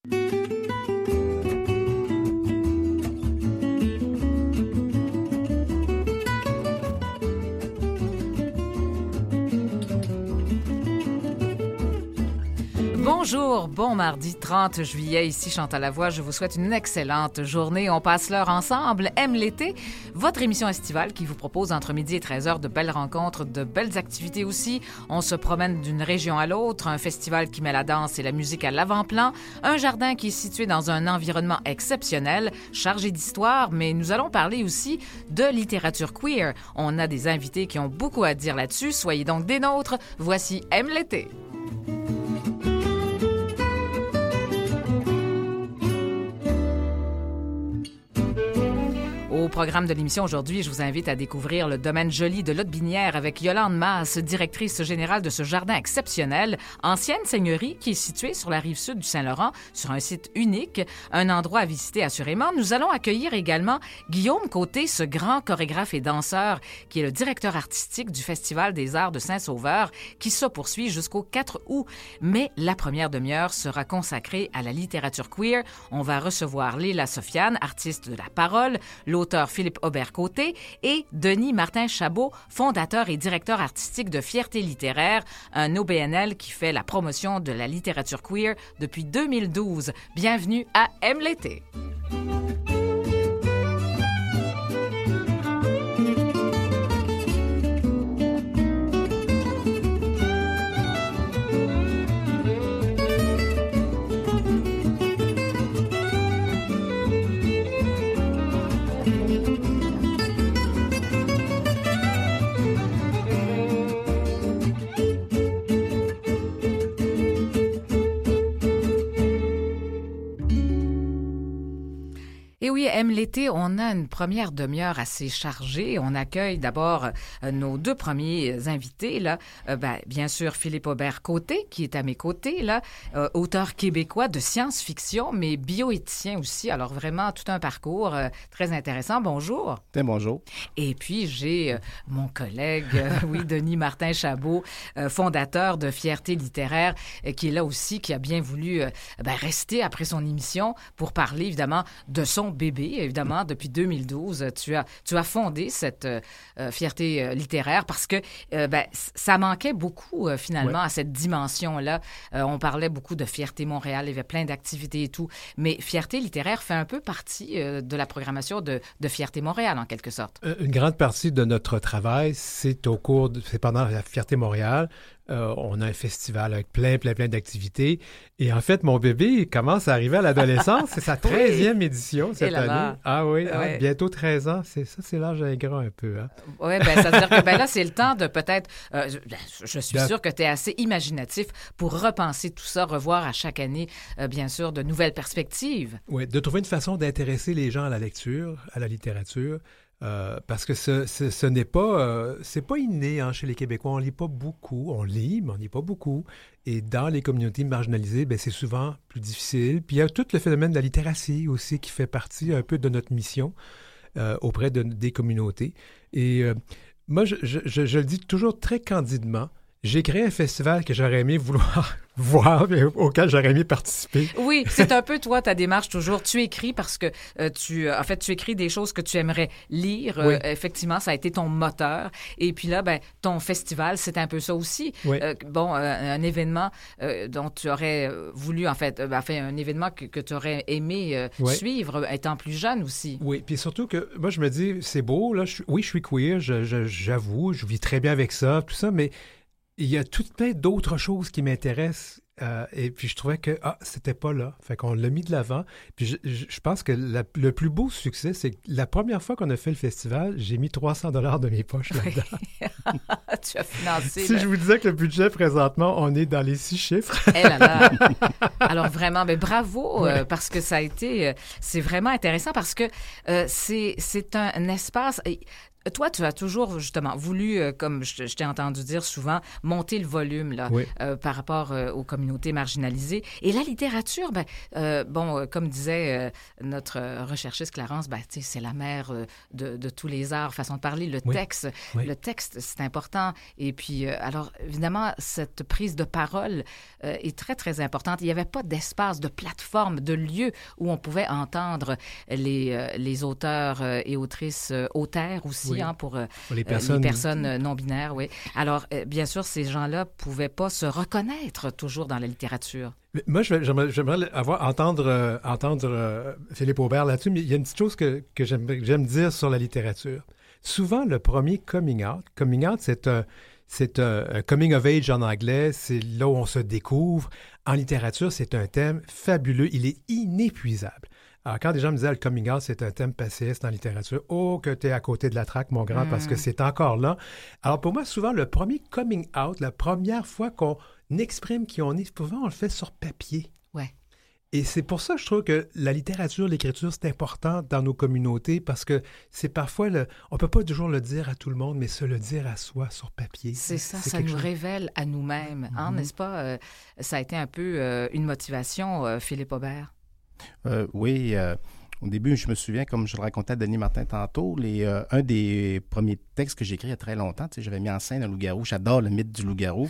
Bonjour, bon mardi 30 juillet, ici Chantal Lavoie, je vous souhaite une excellente journée. On passe l'heure ensemble, aime l'été, votre émission estivale qui vous propose entre midi et 13h de belles rencontres, de belles activités aussi. On se promène d'une région à l'autre, un festival qui met la danse et la musique à l'avant-plan, un jardin qui est situé dans un environnement exceptionnel, chargé d'histoire, mais nous allons parler aussi de littérature queer. On a des invités qui ont beaucoup à dire là-dessus, soyez donc des nôtres. Voici Aime l'été. Au programme de l'émission aujourd'hui, je vous invite à découvrir le domaine joli de Lotbinière avec Yolande Masse, directrice générale de ce jardin exceptionnel, ancienne seigneurie qui est située sur la rive sud du Saint-Laurent, sur un site unique, un endroit à visiter assurément. Nous allons accueillir également Guillaume Côté, ce grand chorégraphe et danseur qui est le directeur artistique du Festival des Arts de Saint-Sauveur qui se poursuit jusqu'au 4 août. Mais la première demi-heure sera consacrée à la littérature queer. On va recevoir Léla Sofiane, artiste de la parole, l'auteur Philippe Aubert-Côté et Denis Martin-Chabot, fondateur et directeur artistique de Fierté littéraire, un OBNL qui fait la promotion de la littérature queer depuis 2012. Bienvenue à Aime l'été. Et oui, Aime l'été, on a une première demi-heure assez chargée. On accueille d'abord nos deux premiers invités, là. Bien sûr, Philippe Aubert-Côté, qui est à mes côtés, là, auteur québécois de science-fiction, mais bioéthicien aussi. Alors vraiment, tout un parcours très intéressant. Bonjour. Bonjour. Et puis, j'ai mon collègue, Denis Martin-Chabot, fondateur de Fierté littéraire, qui est là aussi, qui a bien voulu rester après son émission pour parler, évidemment, de son bébé, évidemment, depuis 2012. Tu as fondé cette fierté littéraire parce que ça manquait beaucoup, finalement, à cette dimension-là. On parlait beaucoup de Fierté Montréal, il y avait plein d'activités et tout, mais Fierté littéraire fait un peu partie de la programmation de Fierté Montréal, en quelque sorte. Une grande partie de notre travail, c'est pendant la Fierté Montréal. On a un festival avec plein d'activités. Et en fait, mon bébé commence à arriver à l'adolescence. C'est sa 13e édition cette année. Ah oui, ouais. Bientôt 13 ans. C'est l'âge ingrat un peu. Hein? Oui, ça veut dire que là, c'est le temps de peut-être... je suis sûre que tu es assez imaginatif pour repenser tout ça, revoir à chaque année, bien sûr, de nouvelles perspectives. Oui, de trouver une façon d'intéresser les gens à la lecture, à la littérature. Parce que ce n'est pas... c'est pas inné chez les Québécois. On lit pas beaucoup. On lit, mais on lit pas beaucoup. Et dans les communautés marginalisées, c'est souvent plus difficile. Puis il y a tout le phénomène de la littératie aussi qui fait partie un peu de notre mission auprès des communautés. Et moi, je le dis toujours très candidement, j'ai créé un festival que j'aurais aimé vouloir voir, mais auquel j'aurais aimé participer. Oui, c'est un peu toi, ta démarche toujours. Tu écris parce que tu écris des choses que tu aimerais lire. Oui. Effectivement, ça a été ton moteur. Et puis là, ton festival, c'est un peu ça aussi. Oui. Un événement dont tu aurais voulu, un événement que tu aurais aimé suivre étant plus jeune aussi. Oui, puis surtout que moi, je me dis, c'est beau, là, je suis queer, j'avoue, je vis très bien avec ça, tout ça, mais il y a tout plein d'autres choses qui m'intéressent et puis je trouvais que c'était pas là. Fait qu'on l'a mis de l'avant. Puis je pense que le plus beau succès, c'est que la première fois qu'on a fait le festival, j'ai mis 300 $ de mes poches là-dedans. Tu as financé. Si je vous disais que le budget, présentement, on est dans les 6 chiffres. Eh là là. Alors vraiment, bravo, parce que ça a été... c'est vraiment intéressant parce que c'est un espace... Toi, tu as toujours, justement, voulu, comme je t'ai entendu dire souvent, monter le volume là, Oui. par rapport aux communautés marginalisées. Et la littérature, comme disait notre recherchiste Clarence, c'est la mère de tous les arts, façon de parler. Le texte, c'est important. Et puis, alors, évidemment, cette prise de parole est très, très importante. Il n'y avait pas d'espace, de plateforme, de lieu où on pouvait entendre les auteurs et autrices, auteurs aussi, pour les personnes non-binaires, oui. Alors, bien sûr, ces gens-là ne pouvaient pas se reconnaître toujours dans la littérature. Mais moi, j'aimerais entendre Philippe Aubert là-dessus, mais il y a une petite chose que j'aime dire sur la littérature. Souvent, le premier coming out, c'est un coming of age en anglais, c'est là où on se découvre. En littérature, c'est un thème fabuleux, il est inépuisable. Alors, quand des gens me disaient « le coming out, c'est un thème passiste en littérature », oh, que tu es à côté de la traque, mon grand, parce que c'est encore là. Alors, pour moi, souvent, le premier coming out, la première fois qu'on exprime qui on est, souvent, on le fait sur papier. Ouais. Et c'est pour ça que je trouve que la littérature, l'écriture, c'est important dans nos communautés, parce que c'est parfois, on ne peut pas toujours le dire à tout le monde, mais se le dire à soi sur papier. C'est ça, ça nous révèle à nous-mêmes, n'est-ce pas? Ça a été un peu une motivation, Philippe Aubert. Oui, au début, je me souviens, comme je le racontais à Denis Martin tantôt, un des premiers textes que j'ai écrit il y a très longtemps, j'avais mis en scène un loup-garou. J'adore le mythe du loup-garou.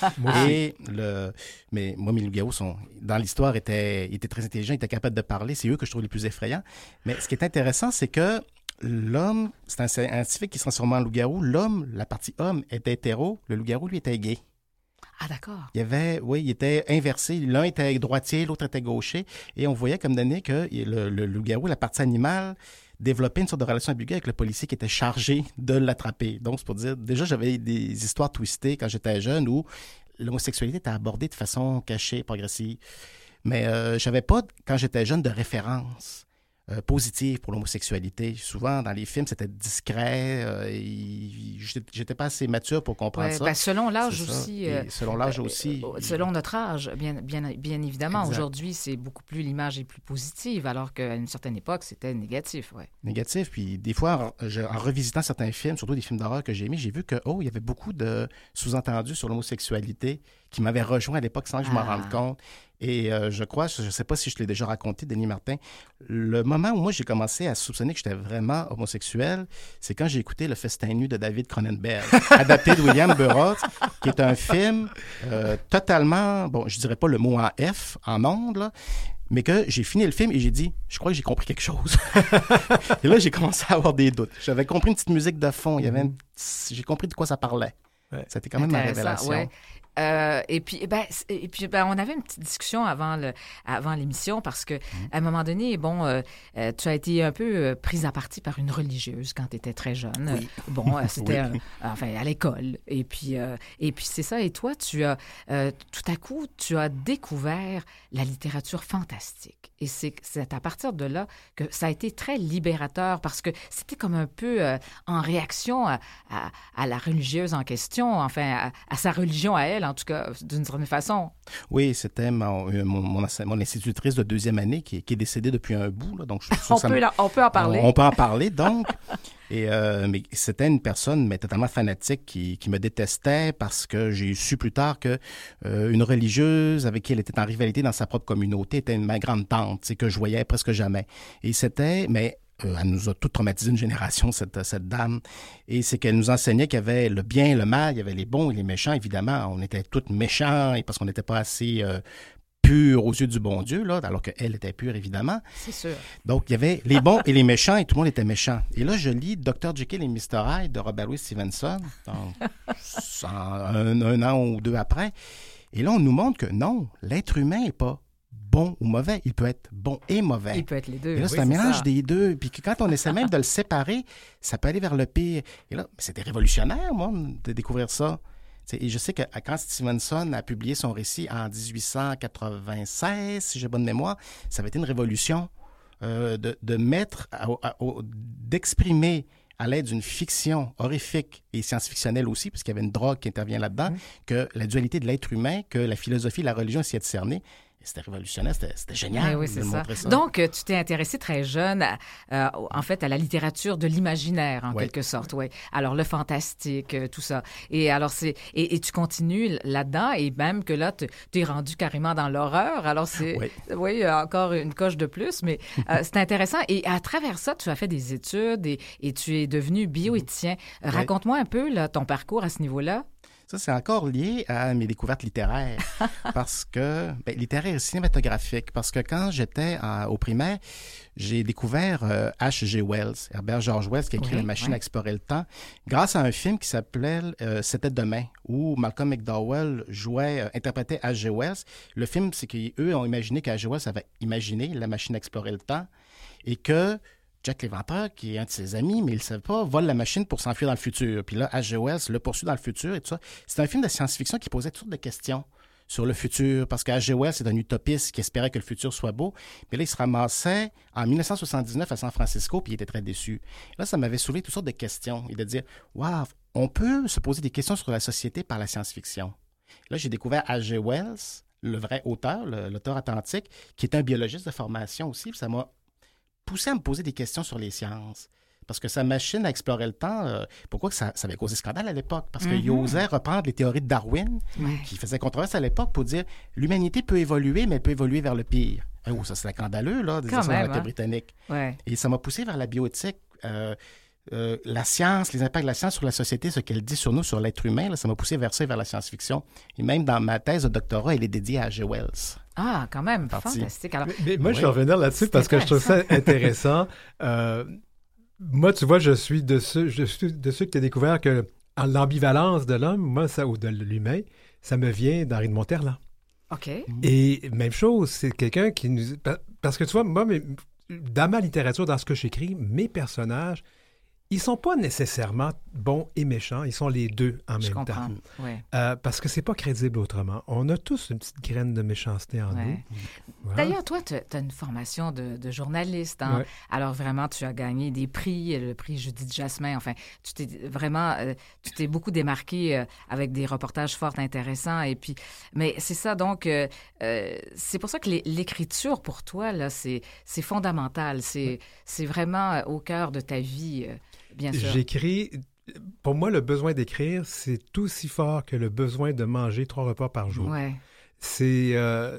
Mais moi, mes loups-garous dans l'histoire, étaient très intelligents, étaient capables de parler. C'est eux que je trouve les plus effrayants. Mais ce qui est intéressant, c'est que l'homme, c'est un scientifique qui se transforme en loup-garou. L'homme, la partie homme, était hétéro. Le loup-garou, lui, était gay. Ah, d'accord. Il était inversé. L'un était droitier, l'autre était gaucher. Et on voyait comme donné que le loup-garou, la partie animale, développait une sorte de relation ambiguë avec le policier qui était chargé de l'attraper. Donc, c'est pour dire, déjà, j'avais des histoires twistées quand j'étais jeune où l'homosexualité était abordée de façon cachée, progressive. Mais j'avais pas, quand j'étais jeune, de référence positive pour l'homosexualité. Souvent, dans les films, c'était discret. J'étais pas assez mature pour comprendre ça. Selon l'âge aussi. Selon l'âge aussi. Selon notre âge, bien évidemment. Exact. Aujourd'hui, c'est beaucoup plus, l'image est plus positive, alors qu'à une certaine époque, c'était négatif. Ouais. Négatif. Puis des fois, en revisitant certains films, surtout des films d'horreur que j'ai aimés, j'ai vu que, il y avait beaucoup de sous-entendus sur l'homosexualité qui m'avaient rejoint à l'époque sans que je m'en rende compte. Et je crois, je ne sais pas si je te l'ai déjà raconté, Denis Martin, le moment où moi j'ai commencé à soupçonner que j'étais vraiment homosexuel, c'est quand j'ai écouté Le Festin nu de David Cronenberg, adapté de William Burroughs, qui est un film totalement, je dirais pas le mot en F, en ondes, là, mais que j'ai fini le film et j'ai dit, je crois que j'ai compris quelque chose. Et là, j'ai commencé à avoir des doutes. J'avais compris une petite musique de fond, j'ai compris de quoi ça parlait. Ouais. C'était quand même ma révélation. Ouais. Et puis, on avait une petite discussion avant l'émission parce que à un moment donné, tu as été un peu prise à partie par une religieuse quand tu étais très jeune. Oui. C'était à l'école. Et puis c'est ça. Et toi, tu as tout à coup, tu as découvert la littérature fantastique. Et c'est à partir de là que ça a été très libérateur parce que c'était comme un peu en réaction à la religieuse en question, à sa religion à elle, en tout cas, d'une certaine façon. Oui, c'était mon institutrice de deuxième année qui est décédée depuis un bout. Là, donc on peut en parler. On peut en parler, donc. Mais c'était une personne totalement fanatique qui me détestait parce que j'ai su plus tard que une religieuse avec qui elle était en rivalité dans sa propre communauté était ma grande tante, que je voyais presque jamais. Et elle nous a toutes traumatisé une génération, cette dame. Et c'est qu'elle nous enseignait qu'il y avait le bien et le mal, il y avait les bons et les méchants, évidemment. On était tous méchants parce qu'on n'était pas assez purs aux yeux du bon Dieu, là, alors qu'elle était pure, évidemment. C'est sûr. Donc, il y avait les bons et les méchants et tout le monde était méchant. Et là, je lis Dr. Jekyll et Mr. Hyde de Robert Louis Stevenson, un an ou deux après. Et là, on nous montre que non, l'être humain n'est pas bon ou mauvais. Il peut être bon et mauvais. Il peut être les deux. Et là, c'est un mélange des deux. Puis que quand on essaie même de le séparer, ça peut aller vers le pire. Et là, c'était révolutionnaire, moi, de découvrir ça. Et je sais que quand Stevenson a publié son récit en 1896, si j'ai bonne mémoire, ça avait été une révolution d'exprimer à l'aide d'une fiction horrifique et science-fictionnelle aussi, parce qu'il y avait une drogue qui intervient là-dedans, que la dualité de l'être humain, que la philosophie et la religion essayaient de cerner. C'était révolutionnaire, c'était génial Oui, de c'est montrer ça. Donc, tu t'es intéressé très jeune, en fait, à la littérature de l'imaginaire, en quelque sorte, oui. Alors, le fantastique, tout ça. Et alors, et tu continues là-dedans, et même que là, tu es rendu carrément dans l'horreur. Alors, c'est, encore une coche de plus, mais c'est intéressant. Et à travers ça, tu as fait des études et tu es devenu bioéthicien. Raconte-moi un peu là, ton parcours à ce niveau-là. Ça, c'est encore lié à mes découvertes littéraires, parce que, littéraire et cinématographique, parce que quand j'étais au primaire, j'ai découvert H.G. Wells, Herbert George Wells, qui a écrit La machine à explorer le temps, grâce à un film qui s'appelait C'était demain, où Malcolm McDowell interprétait H.G. Wells. Le film, c'est qu'eux ont imaginé qu'H.G. Wells avait imaginé la machine à explorer le temps et que Jack l'Éventreur, qui est un de ses amis, mais il ne le savait pas, vole la machine pour s'enfuir dans le futur. Puis là, H.G. Wells le poursuit dans le futur et tout ça. C'est un film de science-fiction qui posait toutes sortes de questions sur le futur, parce que H.G. Wells est un utopiste qui espérait que le futur soit beau. Mais là, il se ramassait en 1979 à San Francisco, puis il était très déçu. Là, ça m'avait soulevé toutes sortes de questions et de dire, waouh, on peut se poser des questions sur la société par la science-fiction. Là, j'ai découvert H.G. Wells, le vrai auteur, l'auteur authentique, qui est un biologiste de formation aussi, puis ça m'a poussé à me poser des questions sur les sciences. Parce que sa machine à explorer le temps, pourquoi que ça avait causé scandale à l'époque? Parce qu'il osait reprendre les théories de Darwin, qui faisaient controverse à l'époque, pour dire l'humanité peut évoluer, mais elle peut évoluer vers le pire. Oh, ça, c'est scandaleux, là, des autorités britanniques. Ouais. Et ça m'a poussé vers la bioéthique. La science, les impacts de la science sur la société, ce qu'elle dit sur nous, sur l'être humain, là, ça m'a poussé vers ça et vers la science-fiction. Et même dans ma thèse de doctorat, elle est dédiée à H.G. Wells. Ah, quand même, fantastique. Alors, mais moi, je vais revenir là-dessus parce que je trouve ça intéressant. Moi, tu vois, je suis de ceux qui ont découvert que l'ambivalence de l'homme, moi, ou de l'humain, ça me vient d'Henri de Monterland. OK. Et même chose, c'est quelqu'un qui nous... Parce que tu vois, moi, dans ma littérature, dans ce que j'écris, mes personnages, ils sont pas nécessairement bons et méchants, ils sont les deux en même temps. Ouais. Parce que c'est pas crédible autrement. On a tous une petite graine de méchanceté en nous. Voilà. D'ailleurs, toi, tu as une formation de journaliste. Hein? Ouais. Alors vraiment, tu as gagné des prix, le prix Judith Jasmin. Enfin, tu t'es beaucoup démarqué avec des reportages fort intéressants. Et puis, mais c'est ça, donc, c'est pour ça que l'écriture, pour toi, là, c'est fondamental. C'est vraiment au cœur de ta vie. Bien sûr. J'écris... Pour moi, le besoin d'écrire, c'est aussi fort que le besoin de manger 3 repas par jour. Ouais. C'est...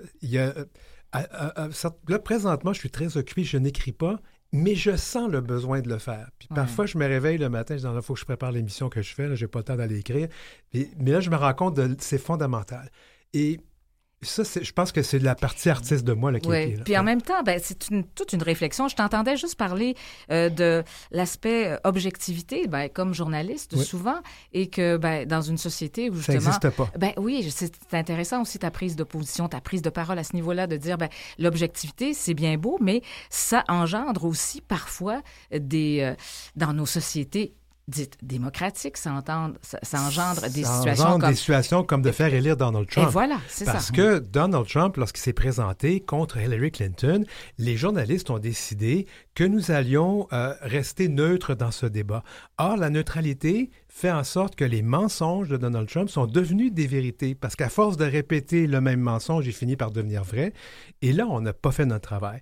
là, présentement, je suis très occupé, je n'écris pas, mais je sens le besoin de le faire. Puis parfois, je me réveille le matin, je dis, il faut que je prépare l'émission que je fais, là, j'ai pas le temps d'aller écrire. Mais là, je me rends compte que c'est fondamental. Et... ça, je pense que c'est la partie artiste de moi là, qui est là. Puis en même temps, c'est toute une réflexion. Je t'entendais juste parler de l'aspect objectivité, comme journaliste, souvent, et que dans une société où justement... Ça n'existe pas. Oui, c'est intéressant aussi ta prise de position, ta prise de parole à ce niveau-là, de dire, l'objectivité, c'est bien beau, mais ça engendre aussi parfois dans nos sociétés dites démocratiques, ça engendre des situations comme... des situations comme de faire élire Donald Trump. Et voilà, c'est ça. Parce que Donald Trump, lorsqu'il s'est présenté contre Hillary Clinton, les journalistes ont décidé que nous allions rester neutres dans ce débat. Or, la neutralité fait en sorte que les mensonges de Donald Trump sont devenus des vérités, parce qu'à force de répéter le même mensonge, il finit par devenir vrai. Et là, on n'a pas fait notre travail.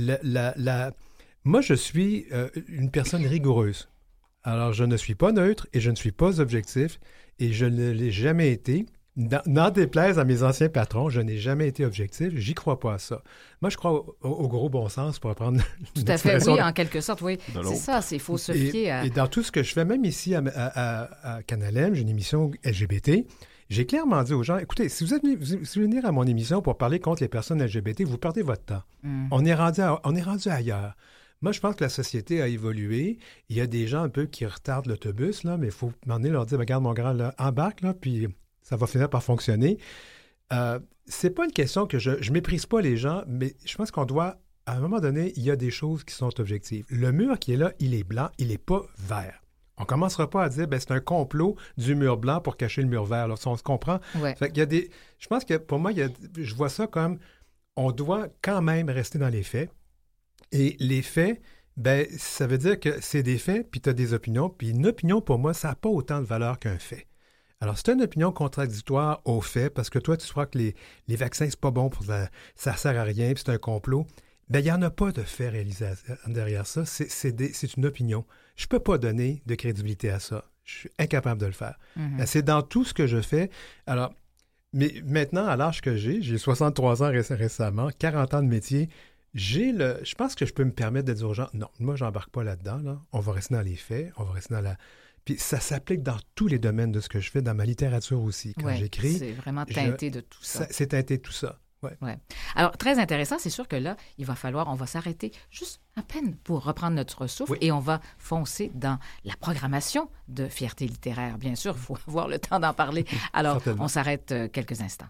Moi, je suis une personne rigoureuse. Alors, je ne suis pas neutre et je ne suis pas objectif et je ne l'ai jamais été. N'en déplaise à mes anciens patrons, je n'ai jamais été objectif. J'y crois pas à ça. Moi, je crois au gros bon sens pour apprendre. Tout à fait, oui, en quelque sorte, oui. C'est ça, il faut se fier à... Et dans tout ce que je fais, même ici à Canal M, j'ai une émission LGBT. J'ai clairement dit aux gens, écoutez, si vous venez venir à mon émission pour parler contre les personnes LGBT, vous perdez votre temps. On est rendu ailleurs. Moi, je pense que la société a évolué. Il y a des gens un peu qui retardent l'autobus, là, mais il faut m'emmener leur dire, regarde mon grand, là, embarque, là, puis ça va finir par fonctionner. C'est pas une question que je méprise pas les gens, mais je pense qu'on doit, à un moment donné, il y a des choses qui sont objectives. Le mur qui est là, il est blanc, il n'est pas vert. On ne commencera pas à dire, c'est un complot du mur blanc pour cacher le mur vert. Là, on se comprend. Ouais. Fait qu'il y a des... Je pense que pour moi, je vois ça comme, on doit quand même rester dans les faits. Et les faits, ça veut dire que c'est des faits, puis tu as des opinions. Puis une opinion, pour moi, ça n'a pas autant de valeur qu'un fait. Alors, c'est une opinion contradictoire aux faits, parce que toi, tu crois que les vaccins, c'est pas bon, ça sert à rien, puis c'est un complot. Bien, il n'y en a pas de fait réalisé derrière ça. C'est une opinion. Je ne peux pas donner de crédibilité à ça. Je suis incapable de le faire. Mhm. C'est dans tout ce que je fais. Alors, mais maintenant, à l'âge que j'ai 63 ans récemment, 40 ans de métier, je pense que je peux me permettre d'être urgent. Non, moi, je n'embarque pas là-dedans. Là. On va rester dans les faits, on va rester dans la... Puis ça s'applique dans tous les domaines de ce que je fais, dans ma littérature aussi. Quand j'écris... C'est vraiment teinté de tout ça. C'est teinté de tout ça. Ouais. Alors, très intéressant, c'est sûr que là, on va s'arrêter juste à peine pour reprendre notre souffle et on va foncer dans la programmation de Fierté littéraire. Bien sûr, il faut avoir le temps d'en parler. Alors, Certainement. on s'arrête quelques instants.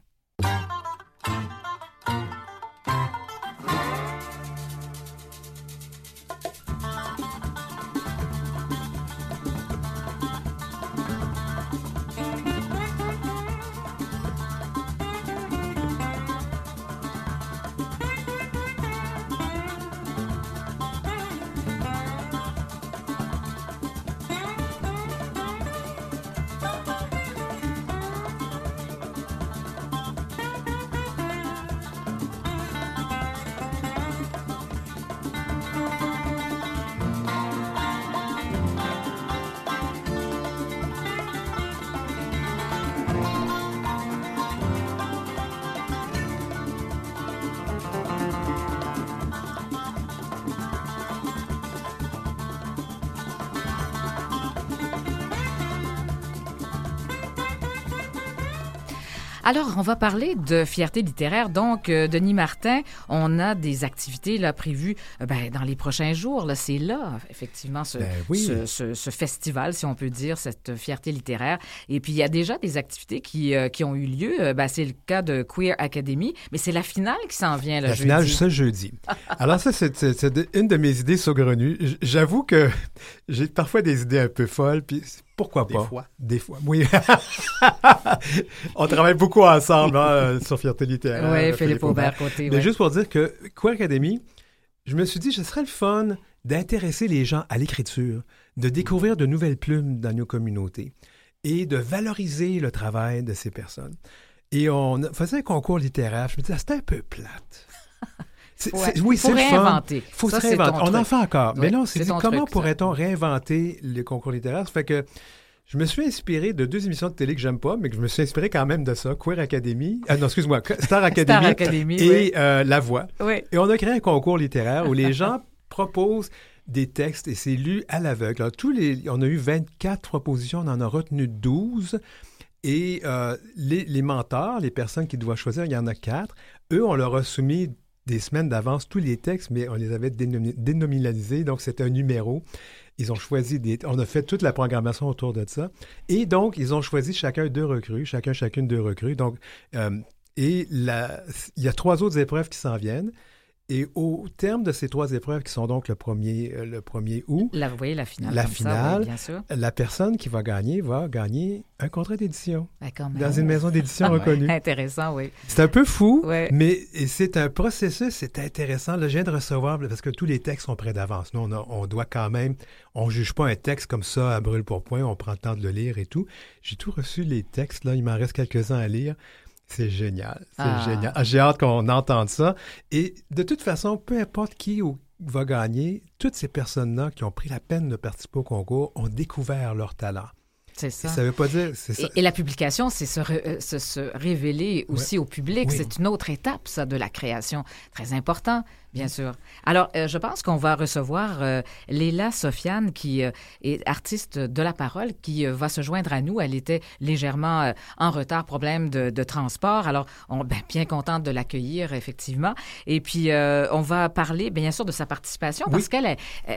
Alors, on va parler de Fierté littéraire. Donc, Denis Martin, on a des activités là, prévues dans les prochains jours. Là, c'est là, effectivement, ce festival, si on peut dire, cette Fierté littéraire. Et puis, il y a déjà des activités qui ont eu lieu. C'est le cas de Queer Academy, mais c'est la finale qui s'en vient le jeudi. La finale, ce jeudi. Alors ça, c'est une de mes idées saugrenues. J'avoue que j'ai parfois des idées un peu folles, puis... Pourquoi pas? Des fois, oui. On travaille beaucoup ensemble sur Fierté littéraire. Oui, Philippe Aubert-Côté. Mais juste pour dire que Queer Academy, je me suis dit, ce serait le fun d'intéresser les gens à l'écriture, de découvrir de nouvelles plumes dans nos communautés et de valoriser le travail de ces personnes. Et on faisait un concours littéraire. Je me disais, c'était un peu plate. Oui, c'est le fun. Faut se réinventer. On en fait encore. Oui, mais là, on s'est dit, comment truc, pourrait-on réinventer le concours littéraire? Ça fait que je me suis inspiré de 2 émissions de télé que j'aime pas, mais que je me suis inspiré quand même de ça. Queer Academy. Star Academy. Et La Voix. Oui. Et on a créé un concours littéraire où les gens proposent des textes et c'est lu à l'aveugle. Alors, on a eu 24 propositions, on en a retenu 12. Et les mentors, les personnes qui doivent choisir, il y en a 4. Eux, on leur a soumis des semaines d'avance tous les textes, mais on les avait dénominalisés, donc c'était un numéro. Ils ont choisi on a fait toute la programmation autour de ça. Et donc, ils ont choisi chacune 2 recrues. Donc, il y a 3 autres épreuves qui s'en viennent. Et au terme de ces 3 épreuves, qui sont donc le 1er août, la finale, bien sûr. La personne qui va gagner un contrat d'édition dans une maison d'édition reconnue. Intéressant, oui. C'est un peu fou, ouais. Mais c'est un processus, c'est intéressant. Là, je viens de recevoir, parce que tous les textes sont prêts d'avance. Nous, on doit quand même, on ne juge pas un texte comme ça à brûle-pourpoint, on prend le temps de le lire et tout. J'ai tout reçu, les textes, là, il m'en reste quelques-uns à lire. C'est génial, génial. J'ai hâte qu'on entende ça. Et de toute façon, peu importe qui va gagner, toutes ces personnes-là qui ont pris la peine de participer au concours ont découvert leur talent. C'est ça. Ça veut pas dire... C'est ça. Et la publication, c'est se révéler aussi au public. Oui. C'est une autre étape, ça, de la création. Très important, bien sûr. Alors, je pense qu'on va recevoir Léla Sofiane, qui est artiste de la parole, qui va se joindre à nous. Elle était légèrement en retard, problème de transport. Alors, bien contente de l'accueillir, effectivement. Et puis, on va parler, bien sûr, de sa participation, parce qu'elle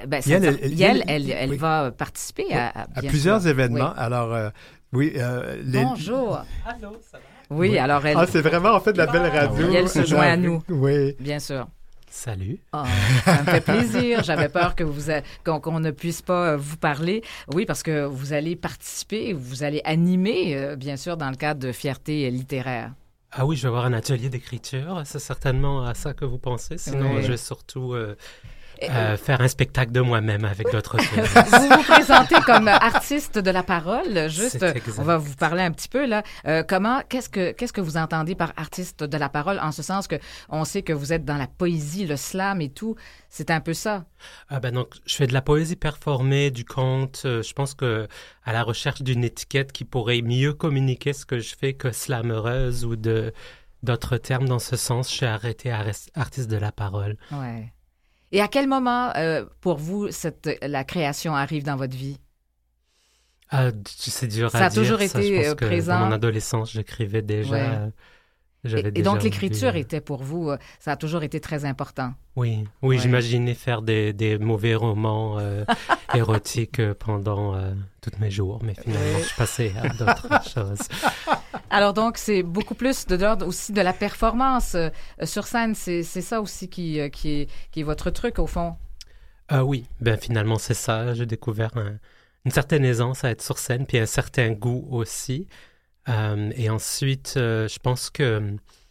va participer à plusieurs événements. Oui. Alors, Bonjour. Allô, ça va? Oui, alors elle... c'est vraiment, en fait, de la belle radio. Et elle se joint à nous. Oui. Bien sûr. Salut. Oh, ça me fait plaisir. J'avais peur que qu'on ne puisse pas vous parler. Oui, parce que vous allez participer, vous allez animer, bien sûr, dans le cadre de Fierté littéraire. Ah oui, je vais avoir un atelier d'écriture. C'est certainement à ça que vous pensez. Sinon, je vais surtout... Faire un spectacle de moi-même avec d'autres filles. Vous vous présentez comme artiste de la parole. Juste, C'est exact. on va vous parler un petit peu là. Qu'est-ce que vous entendez par artiste de la parole, en ce sens que on sait que vous êtes dans la poésie, le slam et tout. C'est un peu ça. Donc, je fais de la poésie performée, du conte. Je pense que à la recherche d'une étiquette qui pourrait mieux communiquer ce que je fais que slameuse ou d'autres termes dans ce sens, je suis arrêté artiste de la parole. Ouais. Et à quel moment, pour vous, la création arrive dans votre vie? C'est dur Ça à a dire. toujours ça, été je pense que présent. dans mon adolescence, j'écrivais déjà. Ouais. J'avais Et déjà donc, envie, l'écriture était pour vous, ça a toujours été très important. Oui, Ouais. j'imaginais faire des mauvais romans érotiques pendant tous mes jours, mais finalement, je suis passé à d'autres choses. Alors donc, c'est beaucoup plus de l'ordre aussi de la performance sur scène. C'est ça aussi qui est votre truc, au fond. Oui, finalement, c'est ça. J'ai découvert une certaine aisance à être sur scène, puis un certain goût aussi. Et ensuite, je pense que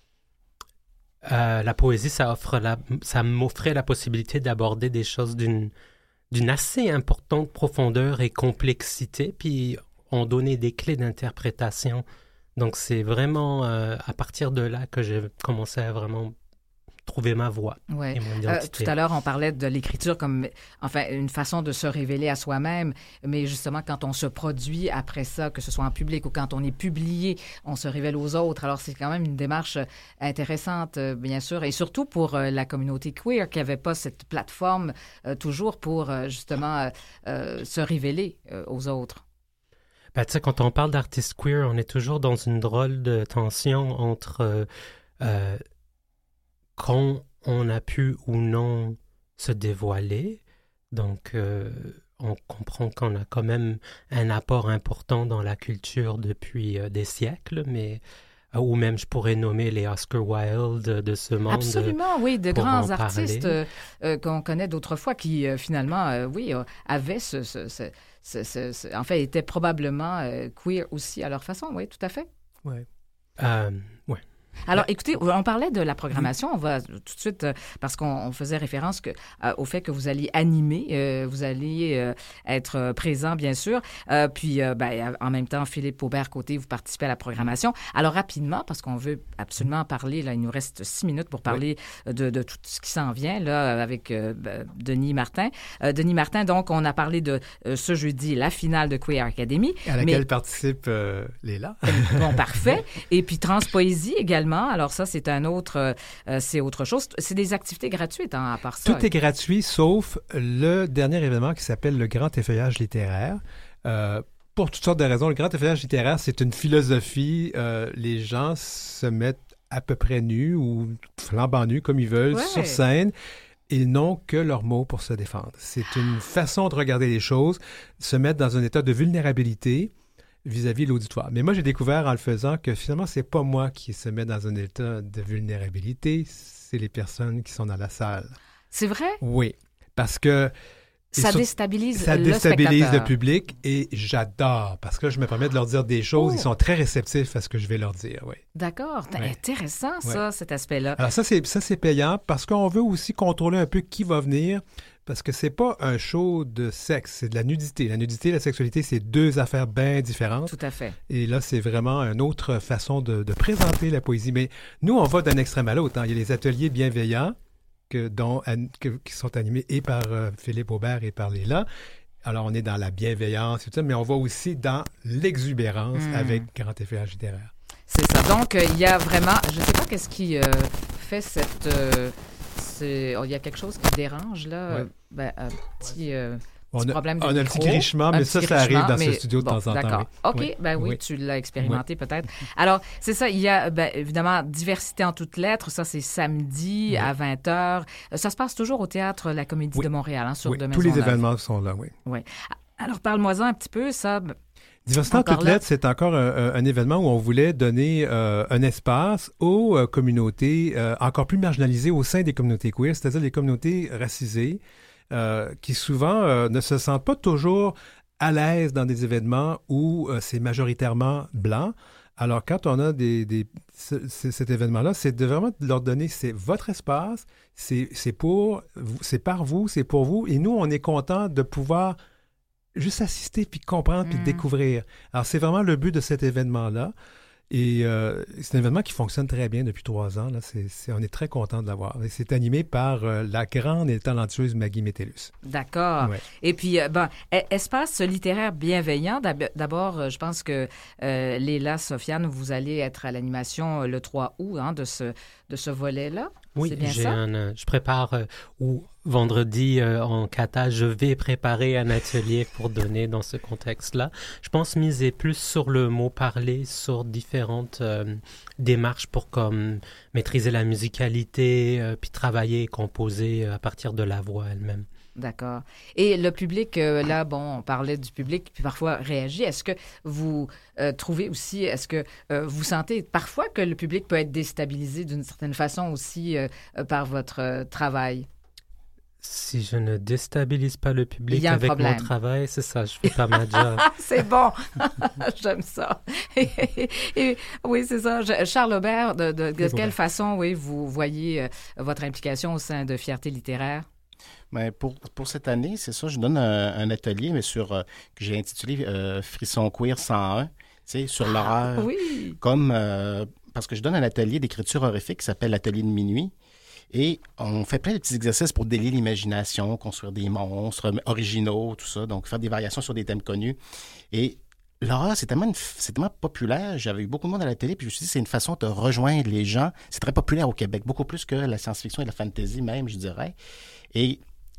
la poésie, ça m'offrait la possibilité d'aborder des choses d'une assez importante profondeur et complexité, puis on donnait des clés d'interprétation. Donc, c'est vraiment à partir de là que j'ai commencé à vraiment trouver ma voix Ouais. et mon identité. Tout à l'heure, on parlait de l'écriture comme une façon de se révéler à soi-même, mais justement, quand on se produit après ça, que ce soit en public ou quand on est publié, on se révèle aux autres. Alors, c'est quand même une démarche intéressante, bien sûr, et surtout pour la communauté queer qui n'avait pas cette plateforme toujours pour justement se révéler aux autres. Tu sais, quand on parle d'artistes queer, on est toujours dans une drôle de tension entre quand on a pu ou non se dévoiler. Donc, on comprend qu'on a quand même un apport important dans la culture depuis des siècles, mais ou même je pourrais nommer les Oscar Wilde de ce monde. Absolument, oui, de pour grands en artistes parler. qu'on connaît d'autrefois qui finalement, avaient en fait, étaient probablement queer aussi à leur façon, oui, tout à fait. Ouais. Ouais. Alors, écoutez, on parlait de la programmation. On va tout de suite, parce qu'on faisait référence au fait que vous alliez animer, vous alliez être présent, bien sûr. Puis, en même temps, Philippe Aubert-Côté, vous participez à la programmation. Alors, rapidement, parce qu'on veut absolument parler, là, il nous reste 6 minutes pour parler de tout ce qui s'en vient, là, avec Denis Martin. Denis Martin, donc, on a parlé de ce jeudi, la finale de Queer Academy. À laquelle participe Léla. Bon, parfait. Et puis, Transpoésie également. Alors ça, c'est c'est autre chose. C'est des activités gratuites, à part ça. Tout est gratuit, sauf le dernier événement qui s'appelle le Grand Effeuillage littéraire. Pour toutes sortes de raisons, le Grand Effeuillage littéraire, c'est une philosophie. Les gens se mettent à peu près nus ou flambant nus, comme ils veulent, sur scène. Ils n'ont que leurs mots pour se défendre. C'est une façon de regarder les choses, se mettre dans un état de vulnérabilité vis-à-vis de l'auditoire. Mais moi, j'ai découvert en le faisant que finalement, c'est pas moi qui se met dans un état de vulnérabilité, c'est les personnes qui sont dans la salle. C'est vrai? Oui, parce que ça déstabilise le public et j'adore parce que je me permets de leur dire des choses. Ils sont très réceptifs à ce que je vais leur dire. Oui. D'accord. Intéressant, ça, cet aspect-là. Alors ça, c'est payant parce qu'on veut aussi contrôler un peu qui va venir. Parce que c'est pas un show de sexe, c'est de la nudité. La nudité et la sexualité, c'est deux affaires bien différentes. Tout à fait. Et là, c'est vraiment une autre façon de présenter la poésie. Mais nous, on va d'un extrême à l'autre. Il y a les ateliers bienveillants qui sont animés et par Philippe Aubert et par Léla. Alors, on est dans la bienveillance et tout ça, mais on va aussi dans l'exubérance avec Grand Effeuillage littéraire. C'est ça. Donc, il y a vraiment... Je ne sais pas qu'est-ce qui fait cette... il y a quelque chose qui dérange, là. Un petit problème de micro. On a le petit grichement, mais ça arrive dans ce studio de temps en temps. D'accord. OK, oui, tu l'as expérimenté peut-être. Alors, c'est ça, il y a évidemment Diversité en toutes lettres. Ça, c'est samedi à 20h. Ça se passe toujours au Théâtre La Comédie de Montréal, sur de tous les événements sont là, oui. Alors, parle-moi-en un petit peu, ça... Diversité en toutes lettres, c'est encore un événement où on voulait donner un espace aux communautés encore plus marginalisées au sein des communautés queer, c'est-à-dire les communautés racisées qui souvent ne se sentent pas toujours à l'aise dans des événements où c'est majoritairement blanc. Alors, quand on a cet événement-là, c'est de vraiment leur donner, c'est votre espace, c'est pour vous, c'est par vous, c'est pour vous. Et nous, on est content de pouvoir juste assister, puis comprendre, puis découvrir. Alors, c'est vraiment le but de cet événement-là. Et c'est un événement qui fonctionne très bien depuis 3 ans. Là. On est très content de l'avoir. Et c'est animé par la grande et talentueuse Maggie Métellus. D'accord. Ouais. Et puis, espace littéraire bienveillant. D'abord, je pense que Léla, Sofiane, vous allez être à l'animation le 3 août de ce volet-là. Oui, c'est bien ça? Je prépare, ou vendredi en Cata, je vais préparer un atelier pour donner dans ce contexte-là. Je pense miser plus sur le mot parler, sur différentes démarches pour comme maîtriser la musicalité, puis travailler et composer à partir de la voix elle-même. D'accord. Et le public, là, on parlait du public, puis parfois réagit. Est-ce que vous trouvez aussi, est-ce que vous sentez parfois que le public peut être déstabilisé d'une certaine façon aussi par votre travail? Si je ne déstabilise pas le public avec mon travail, c'est ça, je fais pas ma job. C'est bon! J'aime ça. Et, oui, c'est ça. Charles Aubert, de quelle façon, oui, vous voyez votre implication au sein de Fierté littéraire? Bien, pour cette année, c'est ça, je donne un atelier, mais que j'ai intitulé Frisson Queer 101, sur l'horreur. Oui! Parce que je donne un atelier d'écriture horrifique qui s'appelle l'atelier de minuit. Et on fait plein de petits exercices pour délier l'imagination, construire des monstres originaux, tout ça. Donc, faire des variations sur des thèmes connus. Et l'horreur, c'est tellement populaire. J'avais eu beaucoup de monde à la télé, puis je me suis dit, c'est une façon de rejoindre les gens. C'est très populaire au Québec, beaucoup plus que la science-fiction et la fantasy même, je dirais. Et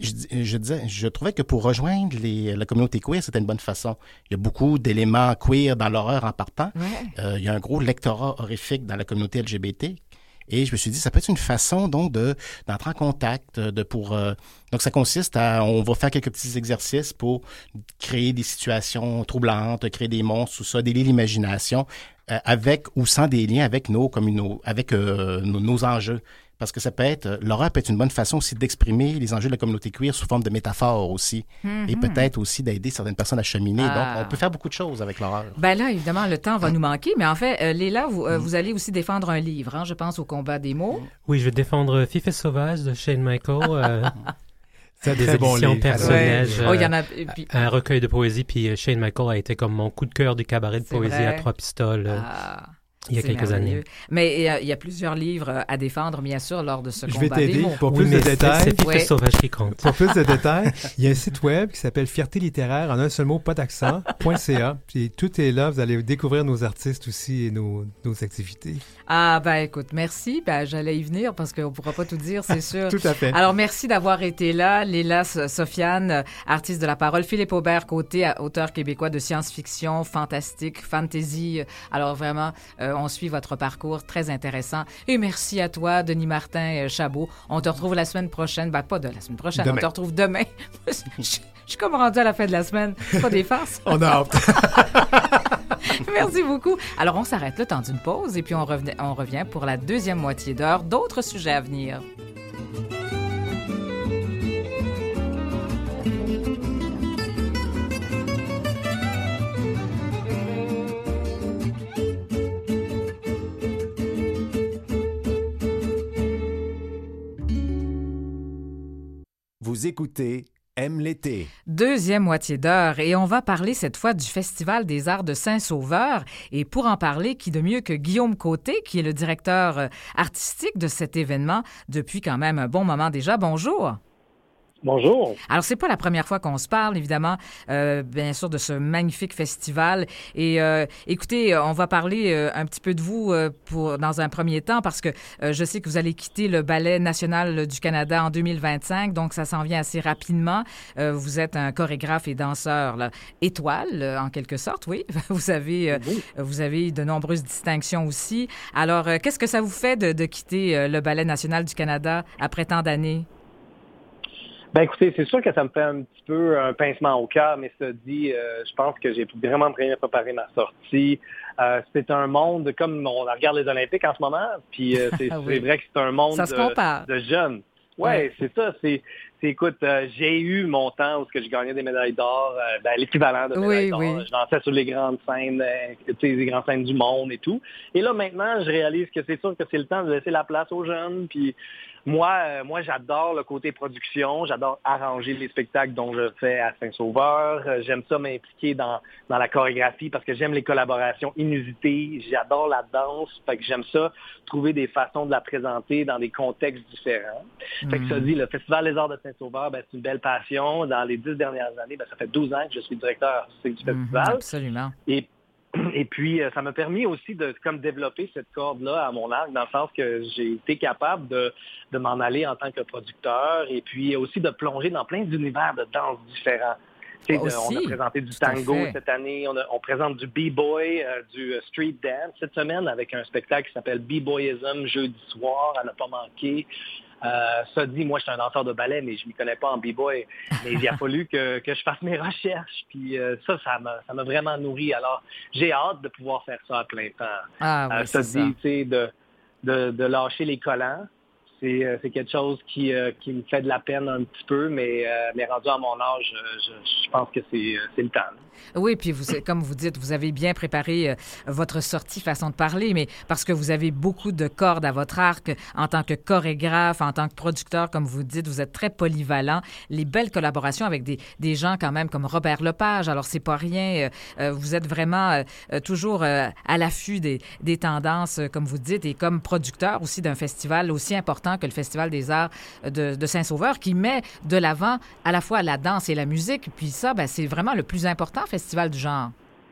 je trouvais que pour rejoindre la communauté queer, c'était une bonne façon. Il y a beaucoup d'éléments queer dans l'horreur en partant. Ouais. Il y a un gros lectorat horrifique dans la communauté LGBT. Et je me suis dit, ça peut être une façon donc d'entrer en contact, donc ça consiste on va faire quelques petits exercices pour créer des situations troublantes, créer des monstres, tout ça, délier l'imagination, avec ou sans des liens avec nos enjeux. Parce que l'horreur peut être une bonne façon aussi d'exprimer les enjeux de la communauté queer sous forme de métaphores aussi. Mm-hmm. Et peut-être aussi d'aider certaines personnes à cheminer. Donc, on peut faire beaucoup de choses avec l'horreur. Bien là, évidemment, le temps va nous manquer. Mais en fait, Léla, vous allez aussi défendre un livre, je pense, au combat des mots. Oui, je vais défendre Fifes Sauvage de Shane Michael. C'est des éditions personnages. Ouais. Il y en a, puis... Un recueil de poésie. Puis Shane Michael a été comme mon coup de cœur du cabaret de poésie à 3 pistoles. Il y a quelques années. Mais il y a plusieurs livres à défendre, bien sûr, lors de ce combat. Je vais t'aider pour plus de détails. C'est Fifes Sauvage qui compte. Pour plus de détails, il y a un site web qui s'appelle Fierté littéraire, en un seul mot, pas d'accent.ca. Puis tout est là. Vous allez découvrir nos artistes aussi et nos activités. Ah, écoute, merci. J'allais y venir parce qu'on ne pourra pas tout dire, c'est sûr. Tout à fait. Alors, merci d'avoir été là. Léla, Sofiane, artiste de la parole. Philippe Aubert, côté auteur québécois de science-fiction, fantastique, fantasy. Alors, vraiment, on suit votre parcours, très intéressant. Et merci à toi, Denis Martin Chabot. On te retrouve la semaine prochaine. Pas de la semaine prochaine, demain. On te retrouve demain. Je suis comme rendu à la fin de la semaine. C'est pas des farces. On a hâte. Merci beaucoup. Alors, on s'arrête le temps d'une pause et puis on revient pour la deuxième moitié d'heure. D'autres sujets à venir. Vous écoutez Aime l'été. Deuxième moitié d'heure et on va parler cette fois du Festival des arts de Saint-Sauveur. Et pour en parler, qui de mieux que Guillaume Côté, qui est le directeur artistique de cet événement depuis quand même un bon moment déjà. Bonjour. Bonjour. Alors, c'est pas la première fois qu'on se parle, évidemment, bien sûr, de ce magnifique festival. Et écoutez, on va parler un petit peu de vous dans un premier temps parce que je sais que vous allez quitter le Ballet national du Canada en 2025, donc ça s'en vient assez rapidement. Vous êtes un chorégraphe et danseur étoile, en quelque sorte, oui. Vous avez de nombreuses distinctions aussi. Alors, qu'est-ce que ça vous fait de quitter le Ballet national du Canada après tant d'années? Écoutez, c'est sûr que ça me fait un petit peu un pincement au cœur, mais ça dit, je pense que j'ai vraiment bien préparé ma sortie. C'est un monde, comme on regarde les Olympiques en ce moment, puis c'est vrai que c'est un monde de jeunes. Ouais, c'est ça. Écoute, j'ai eu mon temps où je gagnais des médailles d'or, l'équivalent de médailles d'or. Oui. Je dansais sur les grandes scènes, les grandes scènes du monde et tout. Et là, maintenant, je réalise que c'est sûr que c'est le temps de laisser la place aux jeunes. Puis moi, j'adore le côté production. J'adore arranger les spectacles dont je fais à Saint-Sauveur. J'aime ça m'impliquer dans la chorégraphie parce que j'aime les collaborations inusitées. J'adore la danse. Fait que j'aime ça, trouver des façons de la présenter dans des contextes différents. Fait que ça dit, le Festival des Arts de Saint-Sauveur, c'est une belle passion. Dans les 10 dernières années, ça fait 12 ans que je suis directeur artistique du festival. Absolument. Et puis, ça m'a permis aussi de développer cette corde-là à mon arc, dans le sens que j'ai été capable de m'en aller en tant que producteur et puis aussi de plonger dans plein d'univers de danse différents. On a présenté du tango cette année, on présente du b-boy, du street dance cette semaine avec un spectacle qui s'appelle B-Boyism jeudi soir, à ne pas manquer. Ça dit, moi, je suis un danseur de ballet, mais je ne m'y connais pas en b-boy. Mais il a fallu que je fasse mes recherches. Puis ça m'a vraiment nourri. Alors, j'ai hâte de pouvoir faire ça à plein temps. Ça dit, tu sais, de lâcher les collants. C'est quelque chose qui me fait de la peine un petit peu, mais rendu à mon âge, je pense que c'est le temps. Oui, puis comme vous dites, vous avez bien préparé votre sortie, façon de parler, mais parce que vous avez beaucoup de cordes à votre arc en tant que chorégraphe, en tant que producteur, comme vous dites, vous êtes très polyvalent. Les belles collaborations avec des gens quand même comme Robert Lepage, alors c'est pas rien. Vous êtes vraiment toujours à l'affût des tendances, comme vous dites, et comme producteur aussi d'un festival aussi important que le Festival des Arts de Saint-Sauveur, qui met de l'avant à la fois la danse et la musique. Puis ça, c'est vraiment le plus important festival du genre.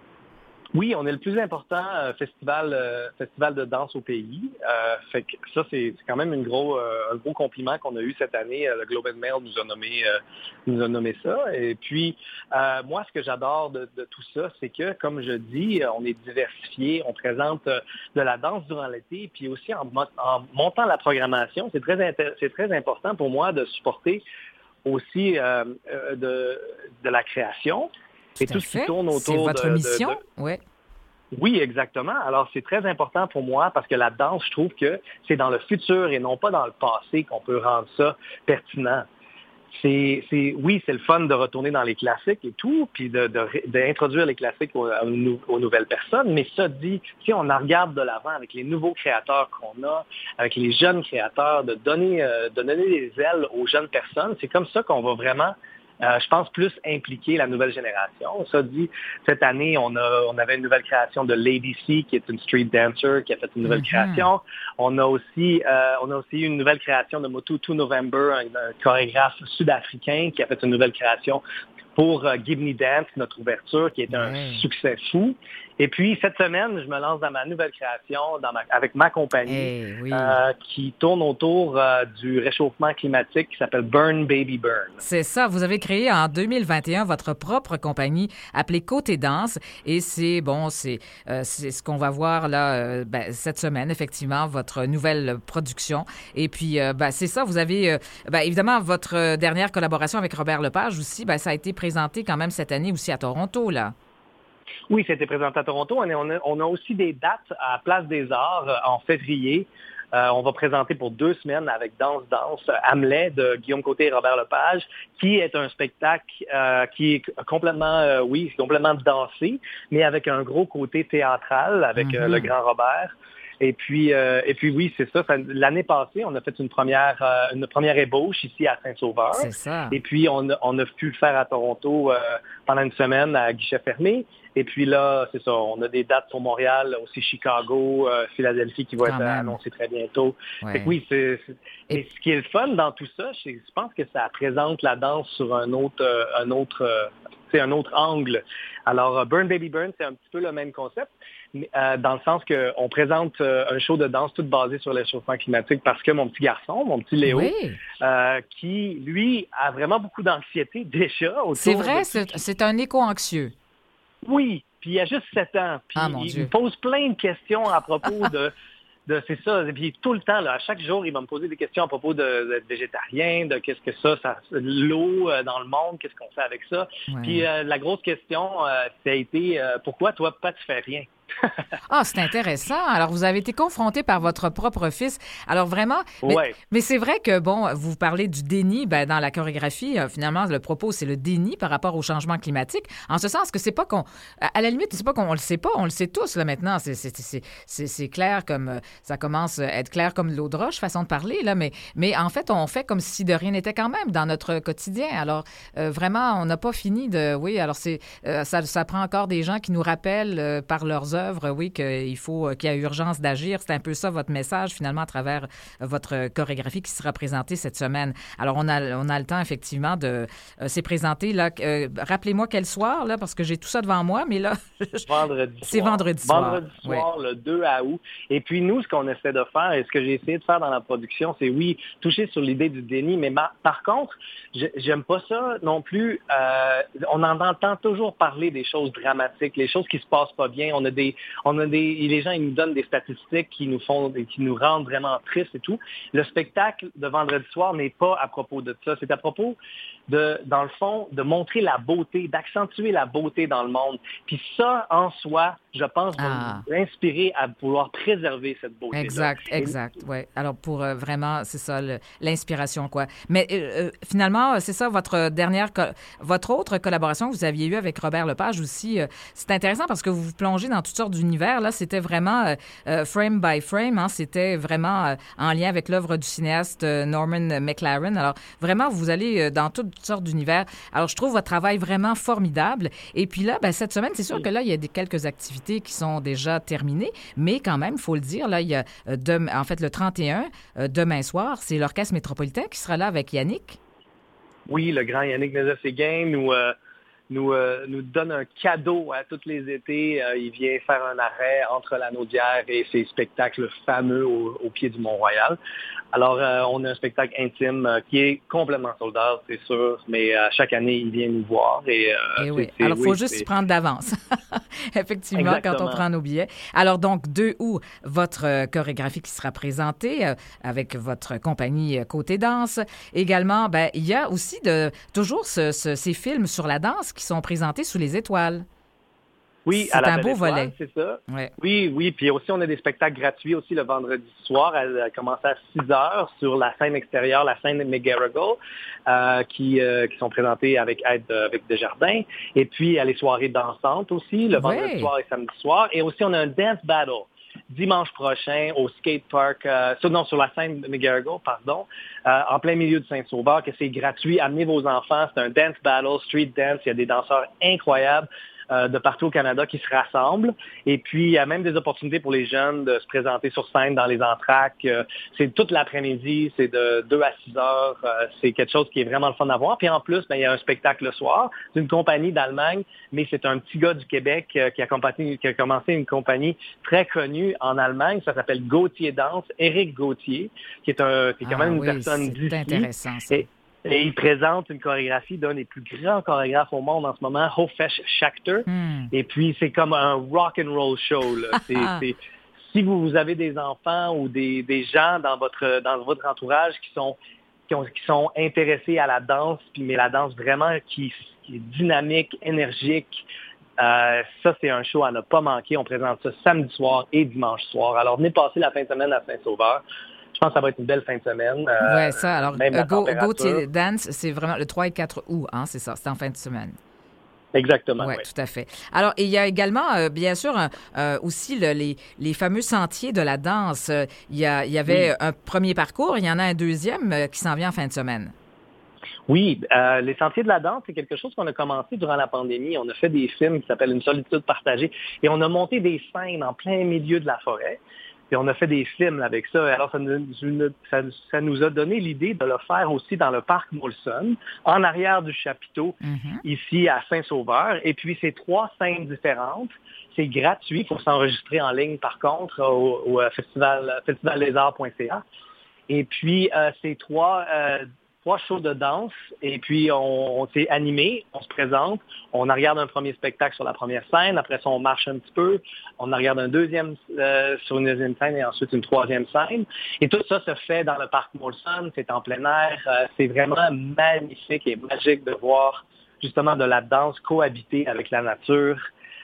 Oui, on est le plus important festival de danse au pays. Fait que ça, c'est quand même un gros compliment qu'on a eu cette année. Le Globe and Mail nous a nommé ça. Et puis, moi, ce que j'adore de tout ça, c'est que, comme je dis, on est diversifié. On présente de la danse durant l'été. Puis aussi, en montant la programmation, c'est très important pour moi de supporter aussi de la création. Et tout ce qui tourne autour c'est votre mission, oui. Oui, exactement. Alors, c'est très important pour moi parce que la danse, je trouve que c'est dans le futur et non pas dans le passé qu'on peut rendre ça pertinent. Oui, c'est le fun de retourner dans les classiques et tout, puis d'introduire les classiques aux nouvelles personnes. Mais ça dit, si on en regarde de l'avant avec les nouveaux créateurs qu'on a, avec les jeunes créateurs, de donner des ailes aux jeunes personnes, c'est comme ça qu'on va vraiment je pense plus impliquer la nouvelle génération. Ça dit, cette année, on avait une nouvelle création de Lady C, qui est une street dancer, qui a fait une nouvelle création. On a aussi eu une nouvelle création de Motutu November, un chorégraphe sud-africain qui a fait une nouvelle création pour Give Me Dance, notre ouverture, qui est un succès fou. Et puis, cette semaine, je me lance dans ma nouvelle création avec ma compagnie qui tourne autour du réchauffement climatique qui s'appelle Burn Baby Burn. C'est ça. Vous avez créé en 2021 votre propre compagnie appelée Côté Danse. Et c'est ce qu'on va voir là cette semaine, effectivement, votre nouvelle production. Et puis, c'est ça. Vous avez, évidemment, votre dernière collaboration avec Robert Lepage aussi, ça a été présenté quand même cette année aussi à Toronto, là. Oui, c'était présenté à Toronto. On a aussi des dates à Place des Arts en février. On va présenter pour 2 semaines avec Danse Hamlet de Guillaume Côté et Robert Lepage, qui est un spectacle qui est complètement dansé, mais avec un gros côté théâtral avec le grand Robert. Et puis oui, c'est ça. L'année passée, on a fait une première ébauche ici à Saint-Sauveur. C'est ça. Et puis on a pu le faire à Toronto pendant une semaine à guichet fermé. Et puis là, c'est ça, on a des dates pour Montréal, aussi Chicago, Philadelphie qui va être annoncé très bientôt. Ouais. Fait que oui, mais ce qui est le fun dans tout ça, je pense que ça présente la danse sur un autre angle. Alors, Burn Baby Burn, c'est un petit peu le même concept, dans le sens qu'on présente un show de danse tout basé sur le réchauffement climatique parce que mon petit garçon, mon petit Léo, qui, lui, a vraiment beaucoup d'anxiété déjà. C'est vrai, c'est un éco-anxieux. Oui, puis il a juste 7 ans. Puis il me pose plein de questions à propos de c'est ça. Puis tout le temps, là, à chaque jour, il va me poser des questions à propos d'être végétarien, de qu'est-ce que ça l'eau dans le monde, qu'est-ce qu'on fait avec ça. Ouais. Puis la grosse question, ça a été pourquoi toi, papa, tu fais rien? Ah, c'est intéressant. Alors, vous avez été confronté par votre propre fils. Alors, vraiment, mais c'est vrai que, bon, vous parlez du déni, ben, dans la chorégraphie, finalement, le propos, c'est le déni par rapport au changement climatique, en ce sens que c'est pas qu'on, à la limite, c'est pas qu'on le sait pas, on le sait tous, là, maintenant. C'est clair comme, ça commence à être clair comme de l'eau de roche, façon de parler, là, mais en fait, on fait comme si de rien n'était quand même dans notre quotidien. Alors, vraiment, on n'a pas fini de, oui, alors ça prend encore des gens qui nous rappellent par leurs œuvres, oui, qu'il y a urgence d'agir. C'est un peu ça votre message, finalement, à travers votre chorégraphie qui sera présentée cette semaine. Alors, on a le temps, effectivement, de s'est présenté, là. Rappelez-moi quel soir, là, parce que j'ai tout ça devant moi, mais là... Vendredi soir. C'est vendredi soir. Vendredi soir, le 2 août. Et puis, nous, ce qu'on essaie de faire, et ce que j'ai essayé de faire dans la production, c'est, oui, toucher sur l'idée du déni, mais par contre, j'aime pas ça non plus. On en entend toujours parler des choses dramatiques, les choses qui se passent pas bien. Les gens, ils nous donnent des statistiques qui nous rendent vraiment tristes et tout. Le spectacle de vendredi soir n'est pas à propos de ça. C'est à propos dans le fond, de montrer la beauté, d'accentuer la beauté dans le monde. Puis ça, en soi, je pense, va nous inspirer à vouloir préserver cette beauté. Exact, oui. Alors, pour vraiment, c'est ça, l'inspiration, quoi. Mais finalement, c'est ça, votre autre collaboration que vous aviez eue avec Robert Lepage aussi, c'est intéressant parce que vous vous plongez dans toutes sortes d'univers. Là, c'était vraiment frame by frame, hein, c'était vraiment en lien avec l'œuvre du cinéaste Norman McLaren. Alors, vraiment, vous allez dans toutes sortes d'univers. Alors, je trouve votre travail vraiment formidable. Et puis là, ben, cette semaine, c'est sûr que là, il y a quelques activités qui sont déjà terminées, mais quand même, il faut le dire, là, il y a en fait le 31, demain soir, c'est l'Orchestre métropolitain qui sera là avec Yannick. Oui, le grand Yannick Nézet-Séguin nous donne un cadeau à tous les étés. Il vient faire un arrêt entre la Naudière et ses spectacles fameux au pied du Mont-Royal. Alors, on a un spectacle intime qui est complètement sold out, c'est sûr, mais chaque année, il vient nous voir. Alors, il faut juste s'y prendre d'avance, effectivement, Exactement. quand on prend nos billets. Alors, donc, 2 août, votre chorégraphie qui sera présentée avec votre compagnie Côté Danse. Également, ben, il y a aussi toujours ces films sur la danse qui sont présentés sous les étoiles. Oui, c'est à la un Belle beau Étoile, volet. c'est ça. Ouais. Oui. Puis aussi, on a des spectacles gratuits aussi le vendredi soir. Elle a commencé à 6 heures sur la scène extérieure, la scène de McGarrigle, qui sont présentés avec aide avec Desjardins. Et puis, il y a les soirées dansantes aussi, le vendredi soir et samedi soir. Et aussi, on a un dance battle dimanche prochain au skate park, sur la scène de McGarrigle, en plein milieu de Saint-Sauveur, que c'est gratuit. Amenez vos enfants. C'est un dance battle, street dance. Il y a des danseurs incroyables de partout au Canada qui se rassemblent. Et puis, il y a même des opportunités pour les jeunes de se présenter sur scène dans les entractes. C'est toute l'après-midi, c'est de 2 à 6 heures. C'est quelque chose qui est vraiment le fun à voir. Puis en plus, ben, il y a un spectacle le soir d'une compagnie d'Allemagne, mais c'est un petit gars du Québec qui a commencé une compagnie très connue en Allemagne. Ça s'appelle Gauthier Danse, Éric Gauthier, qui est quand même une personne d'ici. C'est intéressant, ça. Et il présente une chorégraphie d'un des plus grands chorégraphes au monde en ce moment, Hofesh Schachter. Et puis, c'est comme un rock and roll show. Là. Si vous avez des enfants ou des gens dans votre entourage qui sont intéressés à la danse, mais la danse vraiment qui est dynamique, énergique, ça, c'est un show à ne pas manquer. On présente ça samedi soir et dimanche soir. Alors, venez passer la fin de semaine à Saint-Sauveur. Je pense que ça va être une belle fin de semaine. Oui, ça. Alors, Gauthier Dance, c'est vraiment le 3 et 4 août, hein, c'est ça, c'est en fin de semaine. Exactement. Oui, tout à fait. Alors, il y a également, bien sûr, aussi les fameux sentiers de la danse. Il y avait un premier parcours, il y en a un deuxième qui s'en vient en fin de semaine. Oui, les sentiers de la danse, c'est quelque chose qu'on a commencé durant la pandémie. On a fait des films qui s'appellent Une solitude partagée et on a monté des scènes en plein milieu de la forêt. Et on a fait des films avec ça. Alors, ça nous a donné l'idée de le faire aussi dans le parc Molson, en arrière du chapiteau, ici à Saint-Sauveur. Et puis, c'est 3 scènes différentes. C'est gratuit. Il faut s'enregistrer en ligne, par contre, au festivaldesarts.ca. Et puis, c'est 3 shows de danse, et puis on s'est animé, on se présente, on regarde un premier spectacle sur la première scène, après ça on marche un petit peu, on regarde un deuxième sur une deuxième scène et ensuite une troisième scène. Et tout ça se fait dans le parc Molson, c'est en plein air, c'est vraiment magnifique et magique de voir justement de la danse cohabiter avec la nature.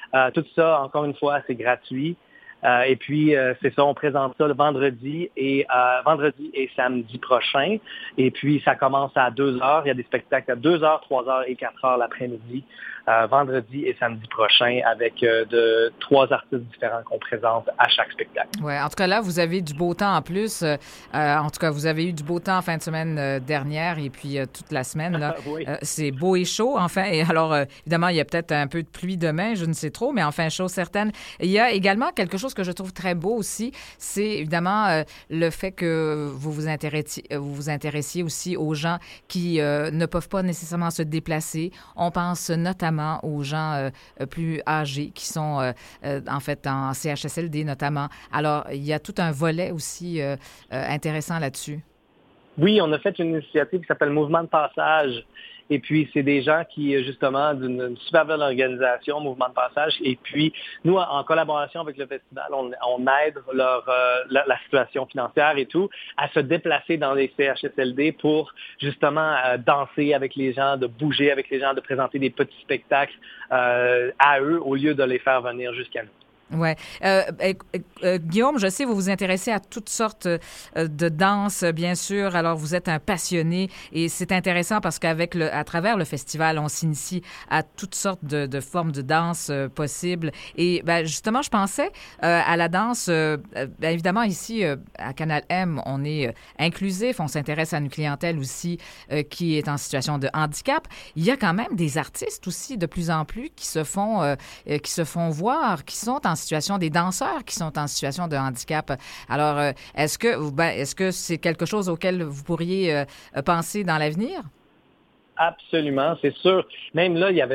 Tout ça, encore une fois, c'est gratuit. Et puis, c'est ça, on présente ça le vendredi et samedi prochain. Et puis, ça commence à 2 heures. Il y a des spectacles à 2 heures, 3 heures et 4 heures l'après-midi, vendredi et samedi prochain, avec 3 artistes différents qu'on présente à chaque spectacle. Oui, en tout cas, là, vous avez du beau temps en plus. En tout cas, vous avez eu du beau temps en fin de semaine dernière et puis toute la semaine. Là. Oui. C'est beau et chaud, enfin. Et alors, évidemment, il y a peut-être un peu de pluie demain, je ne sais trop, mais enfin, chaud certaine. Il y a également quelque chose que je trouve très beau aussi, c'est évidemment le fait que vous vous intéressiez aussi aux gens qui ne peuvent pas nécessairement se déplacer. On pense notamment aux gens plus âgés qui sont en fait en CHSLD notamment. Alors, il y a tout un volet aussi intéressant là-dessus. Oui, on a fait une initiative qui s'appelle Mouvement de passage. Et puis, c'est des gens qui, justement, d'une super belle organisation, Mouvement de passage. Et puis, nous, en collaboration avec le festival, on aide la situation financière et tout à se déplacer dans les CHSLD pour, justement, danser avec les gens, de bouger avec les gens, de présenter des petits spectacles à eux au lieu de les faire venir jusqu'à nous. Oui. Guillaume, je sais, vous vous intéressez à toutes sortes de danses, bien sûr. Alors, vous êtes un passionné et c'est intéressant parce à travers le festival, on s'initie à toutes sortes de formes de danse possibles. Et justement, je pensais à la danse. Évidemment, ici, à Canal M, on est inclusif. On s'intéresse à une clientèle aussi qui est en situation de handicap. Il y a quand même des artistes aussi de plus en plus qui se font voir, qui sont des danseurs qui sont en situation de handicap. Alors, est-ce que c'est quelque chose auquel vous pourriez penser dans l'avenir? Absolument, c'est sûr. Même là, il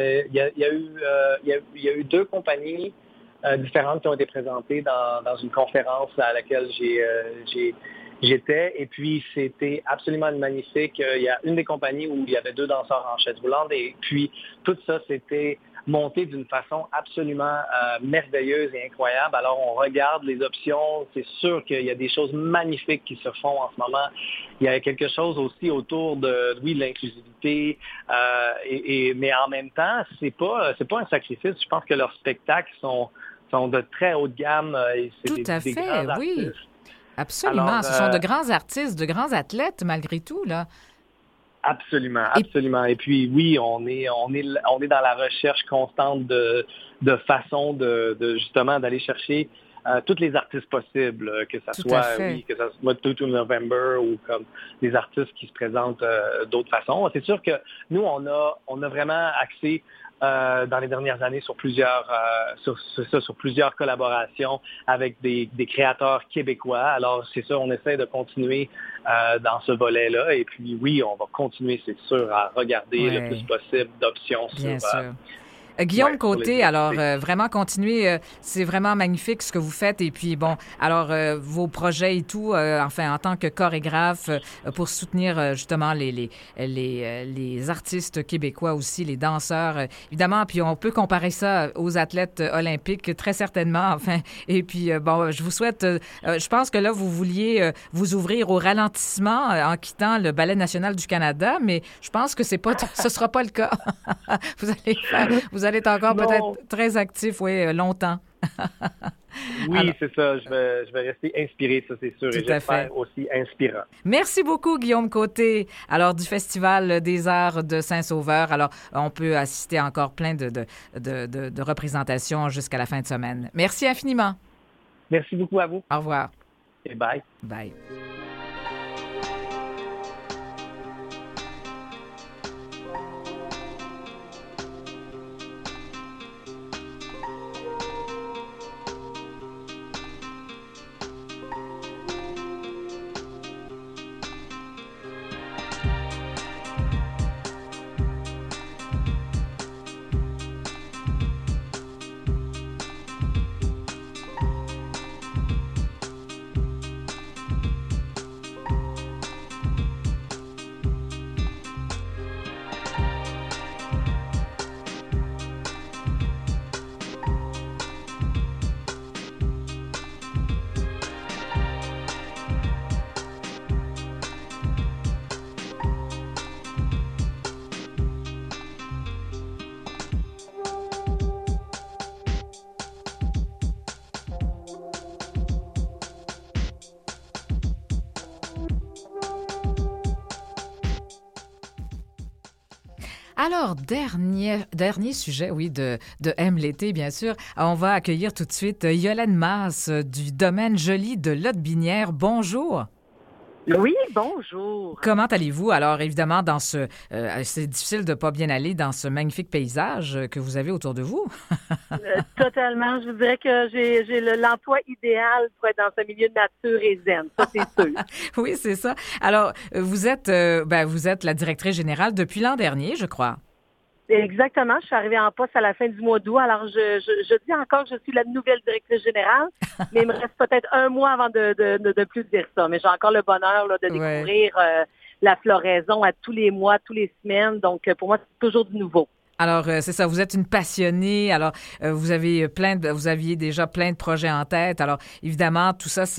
y a eu 2 compagnies différentes qui ont été présentées dans une conférence à laquelle j'étais. Et puis, c'était absolument magnifique. Il y a une des compagnies où il y avait 2 danseurs en chaise roulante. Et puis, tout ça, c'était monté d'une façon absolument merveilleuse et incroyable. Alors, on regarde les options. C'est sûr qu'il y a des choses magnifiques qui se font en ce moment. Il y a quelque chose aussi autour de l'inclusivité. Mais en même temps, c'est pas un sacrifice. Je pense que leurs spectacles sont de très haut de gamme. Et c'est Tout à fait, grands oui. artistes. Absolument. Alors, ce sont de grands artistes, de grands athlètes, malgré tout, là. Absolument, absolument. Et puis oui, on est dans la recherche constante de façon de justement d'aller chercher tous les artistes possibles, que ça soit To November ou comme des artistes qui se présentent d'autres façons. C'est sûr que nous on a vraiment axé dans les dernières années sur plusieurs collaborations avec des créateurs québécois. Alors, c'est sûr, on essaie de continuer dans ce volet-là. Et puis, oui, on va continuer, c'est sûr, à regarder le plus possible d'options Bien sur... sûr. Guillaume Côté, alors vraiment continuez, c'est vraiment magnifique ce que vous faites et puis bon, alors vos projets et tout, enfin en tant que chorégraphe pour soutenir justement les artistes québécois aussi, les danseurs évidemment, puis on peut comparer ça aux athlètes olympiques très certainement, enfin et puis bon, je vous souhaite, je pense que là vous vouliez vous ouvrir au ralentissement en quittant le Ballet national du Canada, mais je pense que ce sera pas le cas. Vous allez être encore peut-être très actif, oui, longtemps. Oui, alors, c'est ça. Je vais rester inspiré, ça c'est sûr, et j'espère aussi inspirant. Merci beaucoup, Guillaume Côté. Alors, du Festival des arts de Saint-Sauveur. Alors, on peut assister à encore plein de représentations jusqu'à la fin de semaine. Merci infiniment. Merci beaucoup à vous. Au revoir. Et bye. Bye. Alors, dernier sujet, oui, de M l'été, bien sûr. On va accueillir tout de suite Yolande Masse du domaine Joly de Lotbinière. Bonjour. Oui, bonjour. Comment allez-vous? Alors, évidemment, c'est difficile de ne pas bien aller dans ce magnifique paysage que vous avez autour de vous. Totalement. Je vous dirais que j'ai l'emploi idéal pour être dans ce milieu de nature et zen. Ça, c'est sûr. Oui, c'est ça. Alors, vous êtes la directrice générale depuis l'an dernier, je crois. Exactement. Je suis arrivée en poste à la fin du mois d'août. Alors, je dis encore que je suis la nouvelle directrice générale, mais il me reste peut-être un mois avant de plus dire ça. Mais j'ai encore le bonheur là, de découvrir la floraison à tous les mois, tous les semaines. Donc, pour moi, c'est toujours du nouveau. Alors, c'est ça, vous êtes une passionnée. Alors, vous aviez déjà plein de projets en tête. Alors, évidemment, tout ça,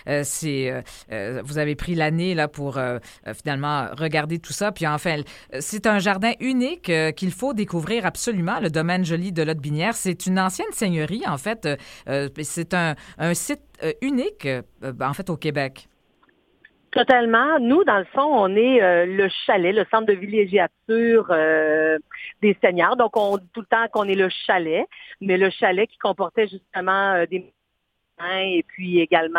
vous avez pris l'année là pour finalement regarder tout ça. Puis enfin, c'est un jardin unique qu'il faut découvrir absolument, le domaine Joly de Lotbinière. C'est une ancienne seigneurie, en fait. C'est un site unique, en fait, au Québec. Totalement. Nous, dans le fond, on est le chalet, le centre de villégiature des seigneurs. Donc, on dit tout le temps qu'on est le chalet, mais le chalet qui comportait justement des magasins et puis également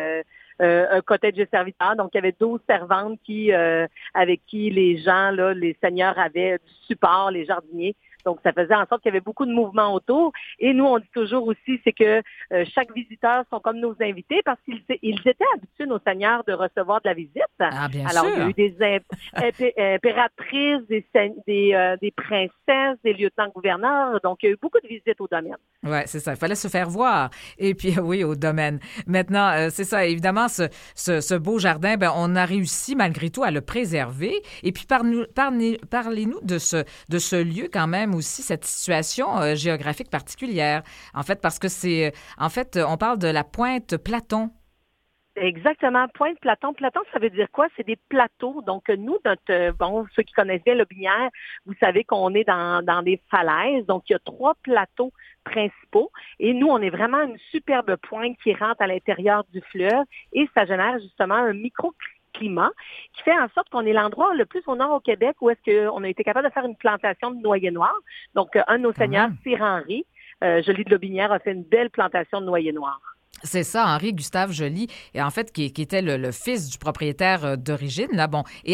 un cottage de serviteurs. Donc, il y avait 12 servantes avec qui les gens, là, les seigneurs avaient du support, les jardiniers. Donc, ça faisait en sorte qu'il y avait beaucoup de mouvements autour. Et nous, on dit toujours aussi, c'est que chaque visiteur sont comme nos invités parce qu'ils étaient habitués, nos seigneurs, de recevoir de la visite. Ah, bien Alors, sûr. il y a eu des impératrices, des princesses, des lieutenants-gouverneurs. Donc, il y a eu beaucoup de visites au domaine. Oui, c'est ça. Il fallait se faire voir. Et puis, oui, au domaine. Maintenant, c'est ça. Évidemment, ce beau jardin, on a réussi malgré tout à le préserver. Et puis, parlez-nous de ce lieu quand même aussi, cette situation géographique particulière. En fait, parce que on parle de la pointe Platon. Exactement. Pointe Platon. Platon, ça veut dire quoi? C'est des plateaux. Donc, nous, ceux qui connaissent bien Lotbinière, vous savez qu'on est dans des falaises. Donc, il y a 3 plateaux principaux. Et nous, on est vraiment une superbe pointe qui rentre à l'intérieur du fleuve et ça génère justement un microclimat qui fait en sorte qu'on est l'endroit le plus au nord au Québec où est-ce qu'on a été capable de faire une plantation de noyer noir. Donc, un de nos seigneurs, Sir Henri, Joly de Lotbinière, a fait une belle plantation de noyer noir. C'est ça, Henri Gustave Joly, et en fait, qui était le fils du propriétaire d'origine, là, il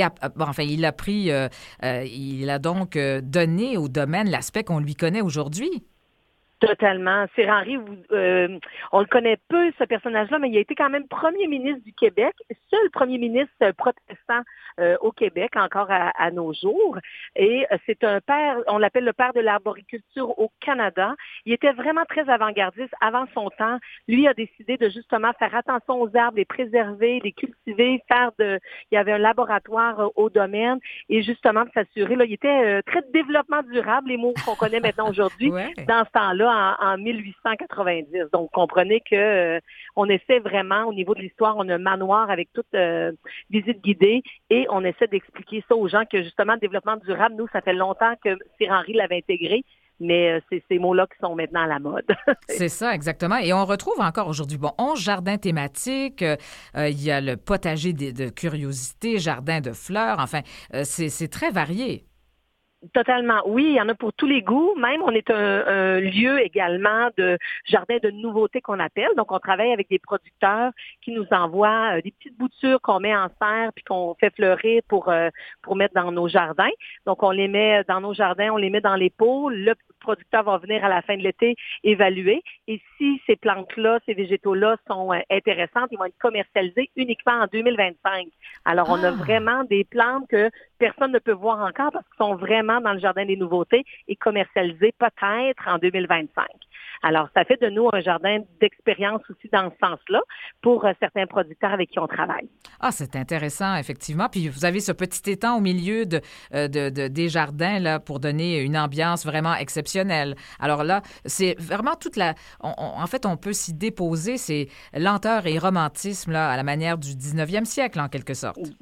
a donc donné au domaine l'aspect qu'on lui connaît aujourd'hui. Totalement. Sir Henri, on le connaît peu, ce personnage-là, mais il a été quand même premier ministre du Québec, seul premier ministre protestant au Québec encore à nos jours. Et c'est un père, on l'appelle le père de l'arboriculture au Canada. Il était vraiment très avant-gardiste avant son temps. Lui a décidé de justement faire attention aux arbres, les préserver, les cultiver, il y avait un laboratoire au domaine et justement de s'assurer, là, il était très développement durable, les mots qu'on connaît maintenant aujourd'hui, dans ce temps-là, en 1890. Donc, comprenez que on essaie vraiment, au niveau de l'histoire, on a un manoir avec toute visite guidée et on essaie d'expliquer ça aux gens que, justement, le développement durable, nous, ça fait longtemps que Sir Henri l'avait intégré, mais c'est ces mots-là qui sont maintenant à la mode. C'est ça, exactement. Et on retrouve encore aujourd'hui, 11 jardins thématiques. Il y a le potager de curiosité, jardin de fleurs. Enfin, c'est très varié. Totalement. Oui, il y en a pour tous les goûts. Même, on est un lieu également de jardin de nouveautés qu'on appelle. Donc, on travaille avec des producteurs qui nous envoient des petites boutures qu'on met en serre puis qu'on fait fleurir pour mettre dans nos jardins. Donc, on les met dans nos jardins, on les met dans les pots. Le producteur va venir à la fin de l'été évaluer. Et si ces plantes-là, ces végétaux-là sont intéressantes, ils vont être commercialisés uniquement en 2025. Alors, on a vraiment des plantes que personne ne peut voir encore parce qu'ils sont vraiment dans le jardin des nouveautés et commercialisés peut-être en 2025. Alors, ça fait de nous un jardin d'expérience aussi dans ce sens-là pour certains producteurs avec qui on travaille. Ah, c'est intéressant, effectivement. Puis vous avez ce petit étang au milieu des jardins là, pour donner une ambiance vraiment exceptionnelle. Alors là, c'est vraiment toute la... en fait, on peut s'y déposer, c'est lenteur et romantisme là, à la manière du 19e siècle, en quelque sorte.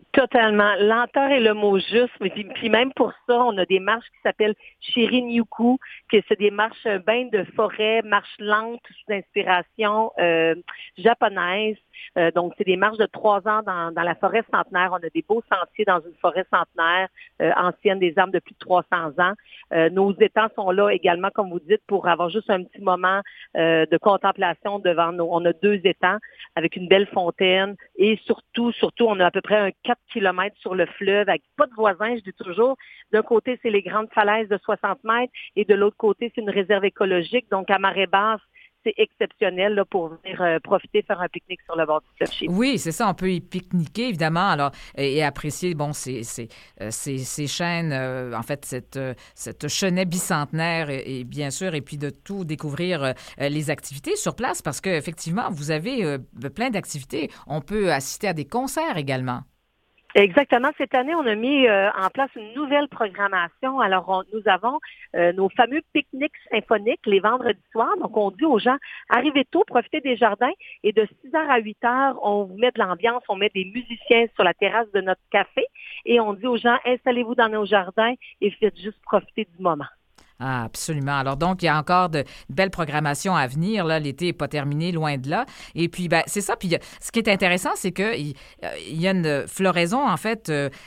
Totalement. Lenteur est le mot juste. Puis même pour ça, on a des marches qui s'appellent Shirin-Yuku, que c'est des marches bains de forêt, marches lentes sous inspiration japonaise. Donc, c'est des marches de 3 ans dans la forêt centenaire. On a des beaux sentiers dans une forêt centenaire ancienne, des arbres de plus de 300 ans. Nos étangs sont là également, comme vous dites, pour avoir juste un petit moment de contemplation devant nous. On a 2 étangs avec une belle fontaine et surtout, on a à peu près un 4 kilomètres sur le fleuve avec pas de voisins, je dis toujours. D'un côté, c'est les grandes falaises de 60 mètres et de l'autre côté, c'est une réserve écologique. Donc, à marée basse, c'est exceptionnel là, pour venir profiter, faire un pique-nique sur le bord du fleuve chez nous. Oui, c'est ça, on peut y pique-niquer, évidemment, alors, et apprécier, bon, ces chênes, en fait, cette chenet bicentenaire, et bien sûr, et puis de tout découvrir les activités sur place, parce qu'effectivement, vous avez plein d'activités. On peut assister à des concerts également. Exactement. Cette année, on a mis en place une nouvelle programmation. Alors, nous avons nos fameux pique-niques symphoniques les vendredis soirs. Donc, on dit aux gens, arrivez tôt, profitez des jardins. Et de 6h à 8h, on vous met de l'ambiance, on met des musiciens sur la terrasse de notre café. Et on dit aux gens, installez-vous dans nos jardins et faites juste profiter du moment. Ah, absolument. Alors donc, il y a encore de belles programmations à venir. Là, l'été n'est pas terminé, loin de là. Et puis, ben, c'est ça. Puis, ce qui est intéressant, c'est qu'il y a une floraison, en fait,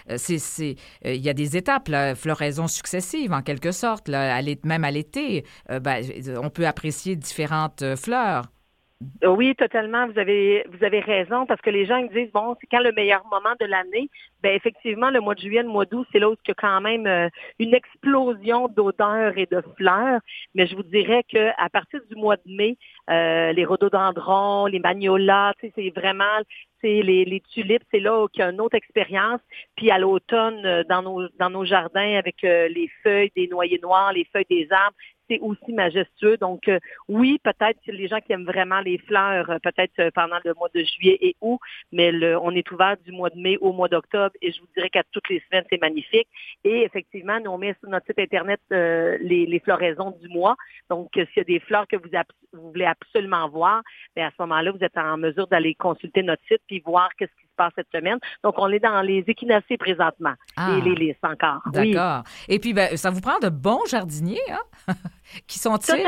il y a des étapes, là, floraison successive, en quelque sorte. Là, même à l'été, on peut apprécier différentes fleurs. Oui, totalement. Vous avez raison parce que les gens ils disent bon, c'est quand le meilleur moment de l'année. Ben effectivement, le mois de juillet, le mois d'août, c'est là où il y a quand même une explosion d'odeurs et de fleurs. Mais je vous dirais que à partir du mois de mai, les rhododendrons, les magnolas, tu sais, c'est vraiment les tulipes, c'est là qu'il y a une autre expérience. Puis à l'automne, dans nos jardins avec les feuilles des noyers noirs, les feuilles des arbres. C'est aussi majestueux. Donc, oui, peut-être que les gens qui aiment vraiment les fleurs, peut-être pendant le mois de juillet et août, mais on est ouvert du mois de mai au mois d'octobre et je vous dirais qu'à toutes les semaines, c'est magnifique. Et effectivement, nous, on met sur notre site Internet les floraisons du mois. Donc, s'il y a des fleurs que vous voulez absolument voir, bien, à ce moment-là, vous êtes en mesure d'aller consulter notre site puis voir qu'est-ce qui se passe cette semaine. Donc, on est dans les échinacées présentement et les lys encore. D'accord. Oui. Et puis, ben, ça vous prend de bons jardiniers, hein? Qui sont-ils?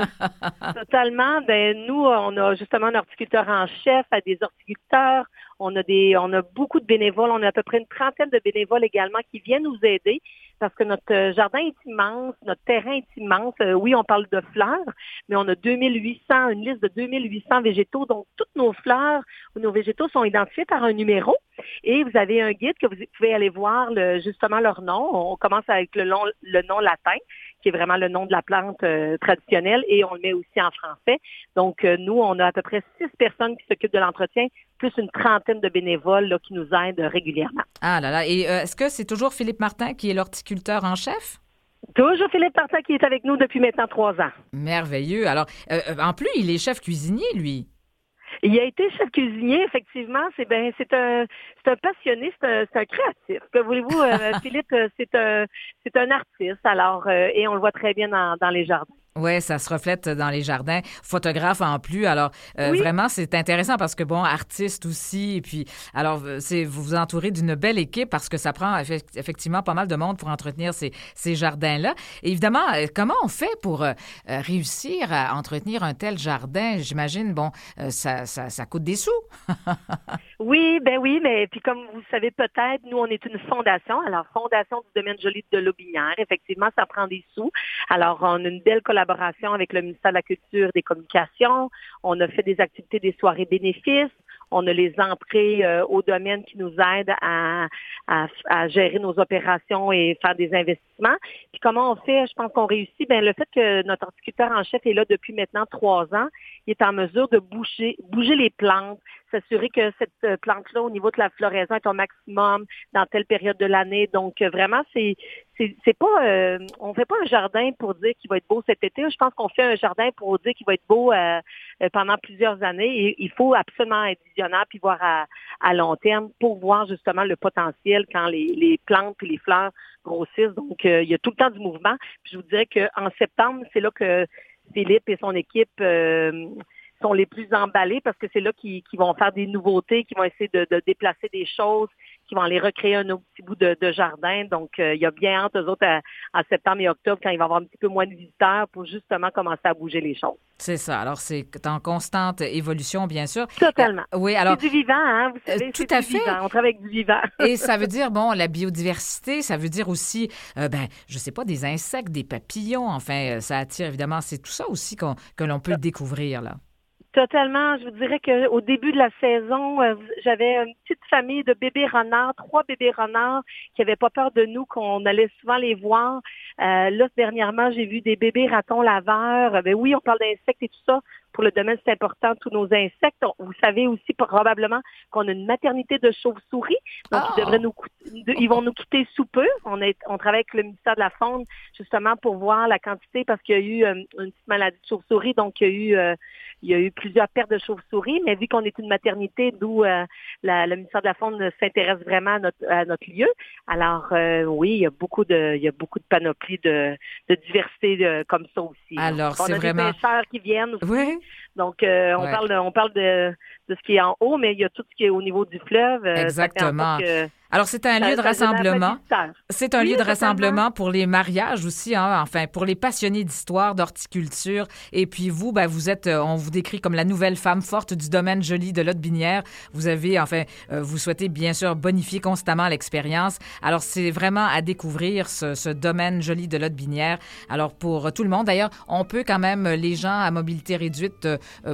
Totalement. Ben, nous, on a justement un horticulteur en chef, à des horticulteurs. On a beaucoup de bénévoles. On a à peu près une trentaine de bénévoles également qui viennent nous aider parce que notre jardin est immense, notre terrain est immense. Oui, on parle de fleurs, mais on a une liste de 2800 végétaux. Donc, toutes nos fleurs ou nos végétaux sont identifiés par un numéro. Et vous avez un guide que vous pouvez aller voir justement leur nom. On commence avec le nom latin, qui est vraiment le nom de la plante traditionnelle, et on le met aussi en français. Donc, nous, on a à peu près 6 personnes qui s'occupent de l'entretien, plus une trentaine de bénévoles là, qui nous aident régulièrement. Ah là là. Et est-ce que c'est toujours Philippe Martin qui est l'horticulteur en chef? Toujours Philippe Martin qui est avec nous depuis maintenant 3 ans. Merveilleux. Alors, en plus, il est chef cuisinier, lui. Il a été chef cuisinier, effectivement. C'est un passionné, c'est un créatif. Que voulez-vous, Philippe, c'est un artiste. Alors, et on le voit très bien dans les jardins. Oui, ça se reflète dans les jardins. Photographe en plus. Alors, oui. Vraiment, c'est intéressant parce que, bon, artiste aussi. Et puis, alors, vous vous entourez d'une belle équipe parce que ça prend effectivement pas mal de monde pour entretenir ces jardins-là. Et évidemment, comment on fait pour réussir à entretenir un tel jardin? J'imagine, bon, ça coûte des sous. Oui, mais puis comme vous le savez peut-être, nous, on est une fondation. Alors, Fondation du domaine Joly de Lotbinière. Effectivement, ça prend des sous. Alors, on a une belle collaboration avec le ministère de la Culture et des Communications. On a fait des activités, des soirées bénéfices. On a les entrées au domaine qui nous aident à gérer nos opérations et faire des investissements. Puis comment on fait? Je pense qu'on réussit. Bien, le fait que notre horticulteur en chef est là depuis maintenant 3 ans, il est en mesure de bouger les plantes, s'assurer que cette plante-là, au niveau de la floraison, est au maximum dans telle période de l'année. Donc, vraiment, c'est pas, on fait pas un jardin pour dire qu'il va être beau cet été. Je pense qu'on fait un jardin pour dire qu'il va être beau pendant plusieurs années. Et il faut absolument être visionnaire puis voir à long terme pour voir justement le potentiel quand les plantes et les fleurs grossissent. Donc, il y a tout le temps du mouvement. Puis je vous dirais qu'en septembre, c'est là que Philippe et son équipe sont les plus emballés parce que c'est là qu'ils vont faire des nouveautés, qu'ils vont essayer de déplacer des choses, qu'ils vont aller recréer un autre petit bout de jardin. Donc, il y a bien hâte, eux autres, en septembre et octobre, quand il va y avoir un petit peu moins de visiteurs pour justement commencer à bouger les choses. C'est ça. Alors, c'est en constante évolution, bien sûr. Totalement. Oui, alors... C'est du vivant, hein, vous savez. Tout à fait. Vivant. On travaille avec du vivant. Et ça veut dire, bon, la biodiversité, ça veut dire aussi, je sais pas, des insectes, des papillons, enfin, ça attire évidemment, c'est tout ça aussi que l'on peut découvrir, là. Totalement. Je vous dirais qu'au début de la saison, j'avais une petite famille de bébés renards, 3 bébés renards qui n'avaient pas peur de nous, qu'on allait souvent les voir. Là, dernièrement, j'ai vu des bébés ratons laveurs. Oui, on parle d'insectes et tout ça. Pour le domaine, c'est important, tous nos insectes. Vous savez aussi probablement qu'on a une maternité de chauves-souris. Donc, ils vont nous quitter sous peu. On travaille avec le ministère de la Faune, justement, pour voir la quantité, parce qu'il y a eu une petite maladie de chauve-souris. Donc, il y a eu plusieurs pertes de chauves-souris. Mais vu qu'on est une maternité, d'où le ministère de la Faune s'intéresse vraiment à notre lieu. Alors, oui, il y a beaucoup de panoplies de diversité comme ça aussi. Alors, on c'est a vraiment... des pêcheurs qui viennent aussi. Oui. Donc, on parle de ce qui est en haut, mais il y a tout ce qui est au niveau du fleuve. Exactement. Alors, c'est un lieu de rassemblement. C'est un lieu de rassemblement pour les mariages aussi, hein, enfin, pour les passionnés d'histoire, d'horticulture. Et puis vous, vous êtes, on vous décrit comme la nouvelle femme forte du domaine Joly de l'Aude-Binière. Vous avez, vous souhaitez bien sûr bonifier constamment l'expérience. Alors, c'est vraiment à découvrir ce domaine Joly de l'Aude-Binière. Alors, pour tout le monde, d'ailleurs, on peut quand même, les gens à mobilité réduite,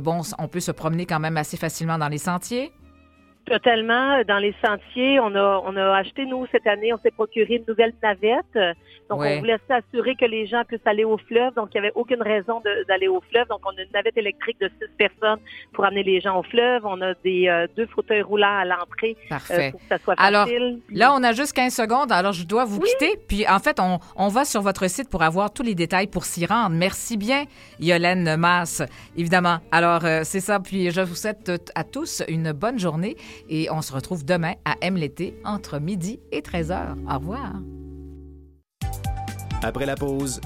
on peut se promener quand même assez facilement dans les sentiers. Totalement. Dans les sentiers, on a acheté, nous, cette année, on s'est procuré une nouvelle navette. Donc, on voulait s'assurer que les gens puissent aller au fleuve. Donc, il n'y avait aucune raison d'aller au fleuve. Donc, on a une navette électrique de 6 personnes pour amener les gens au fleuve. On a 2 fauteuils roulants à l'entrée. Parfait. Pour que ça soit facile. Alors, là, on a juste 15 secondes. Alors, je dois vous quitter. Puis, en fait, on va sur votre site pour avoir tous les détails pour s'y rendre. Merci bien, Yolène Masse, évidemment. Alors, c'est ça. Puis, je vous souhaite à tous une bonne journée. Et on se retrouve demain à Aime l'été entre midi et 13h. Au revoir. Après la pause,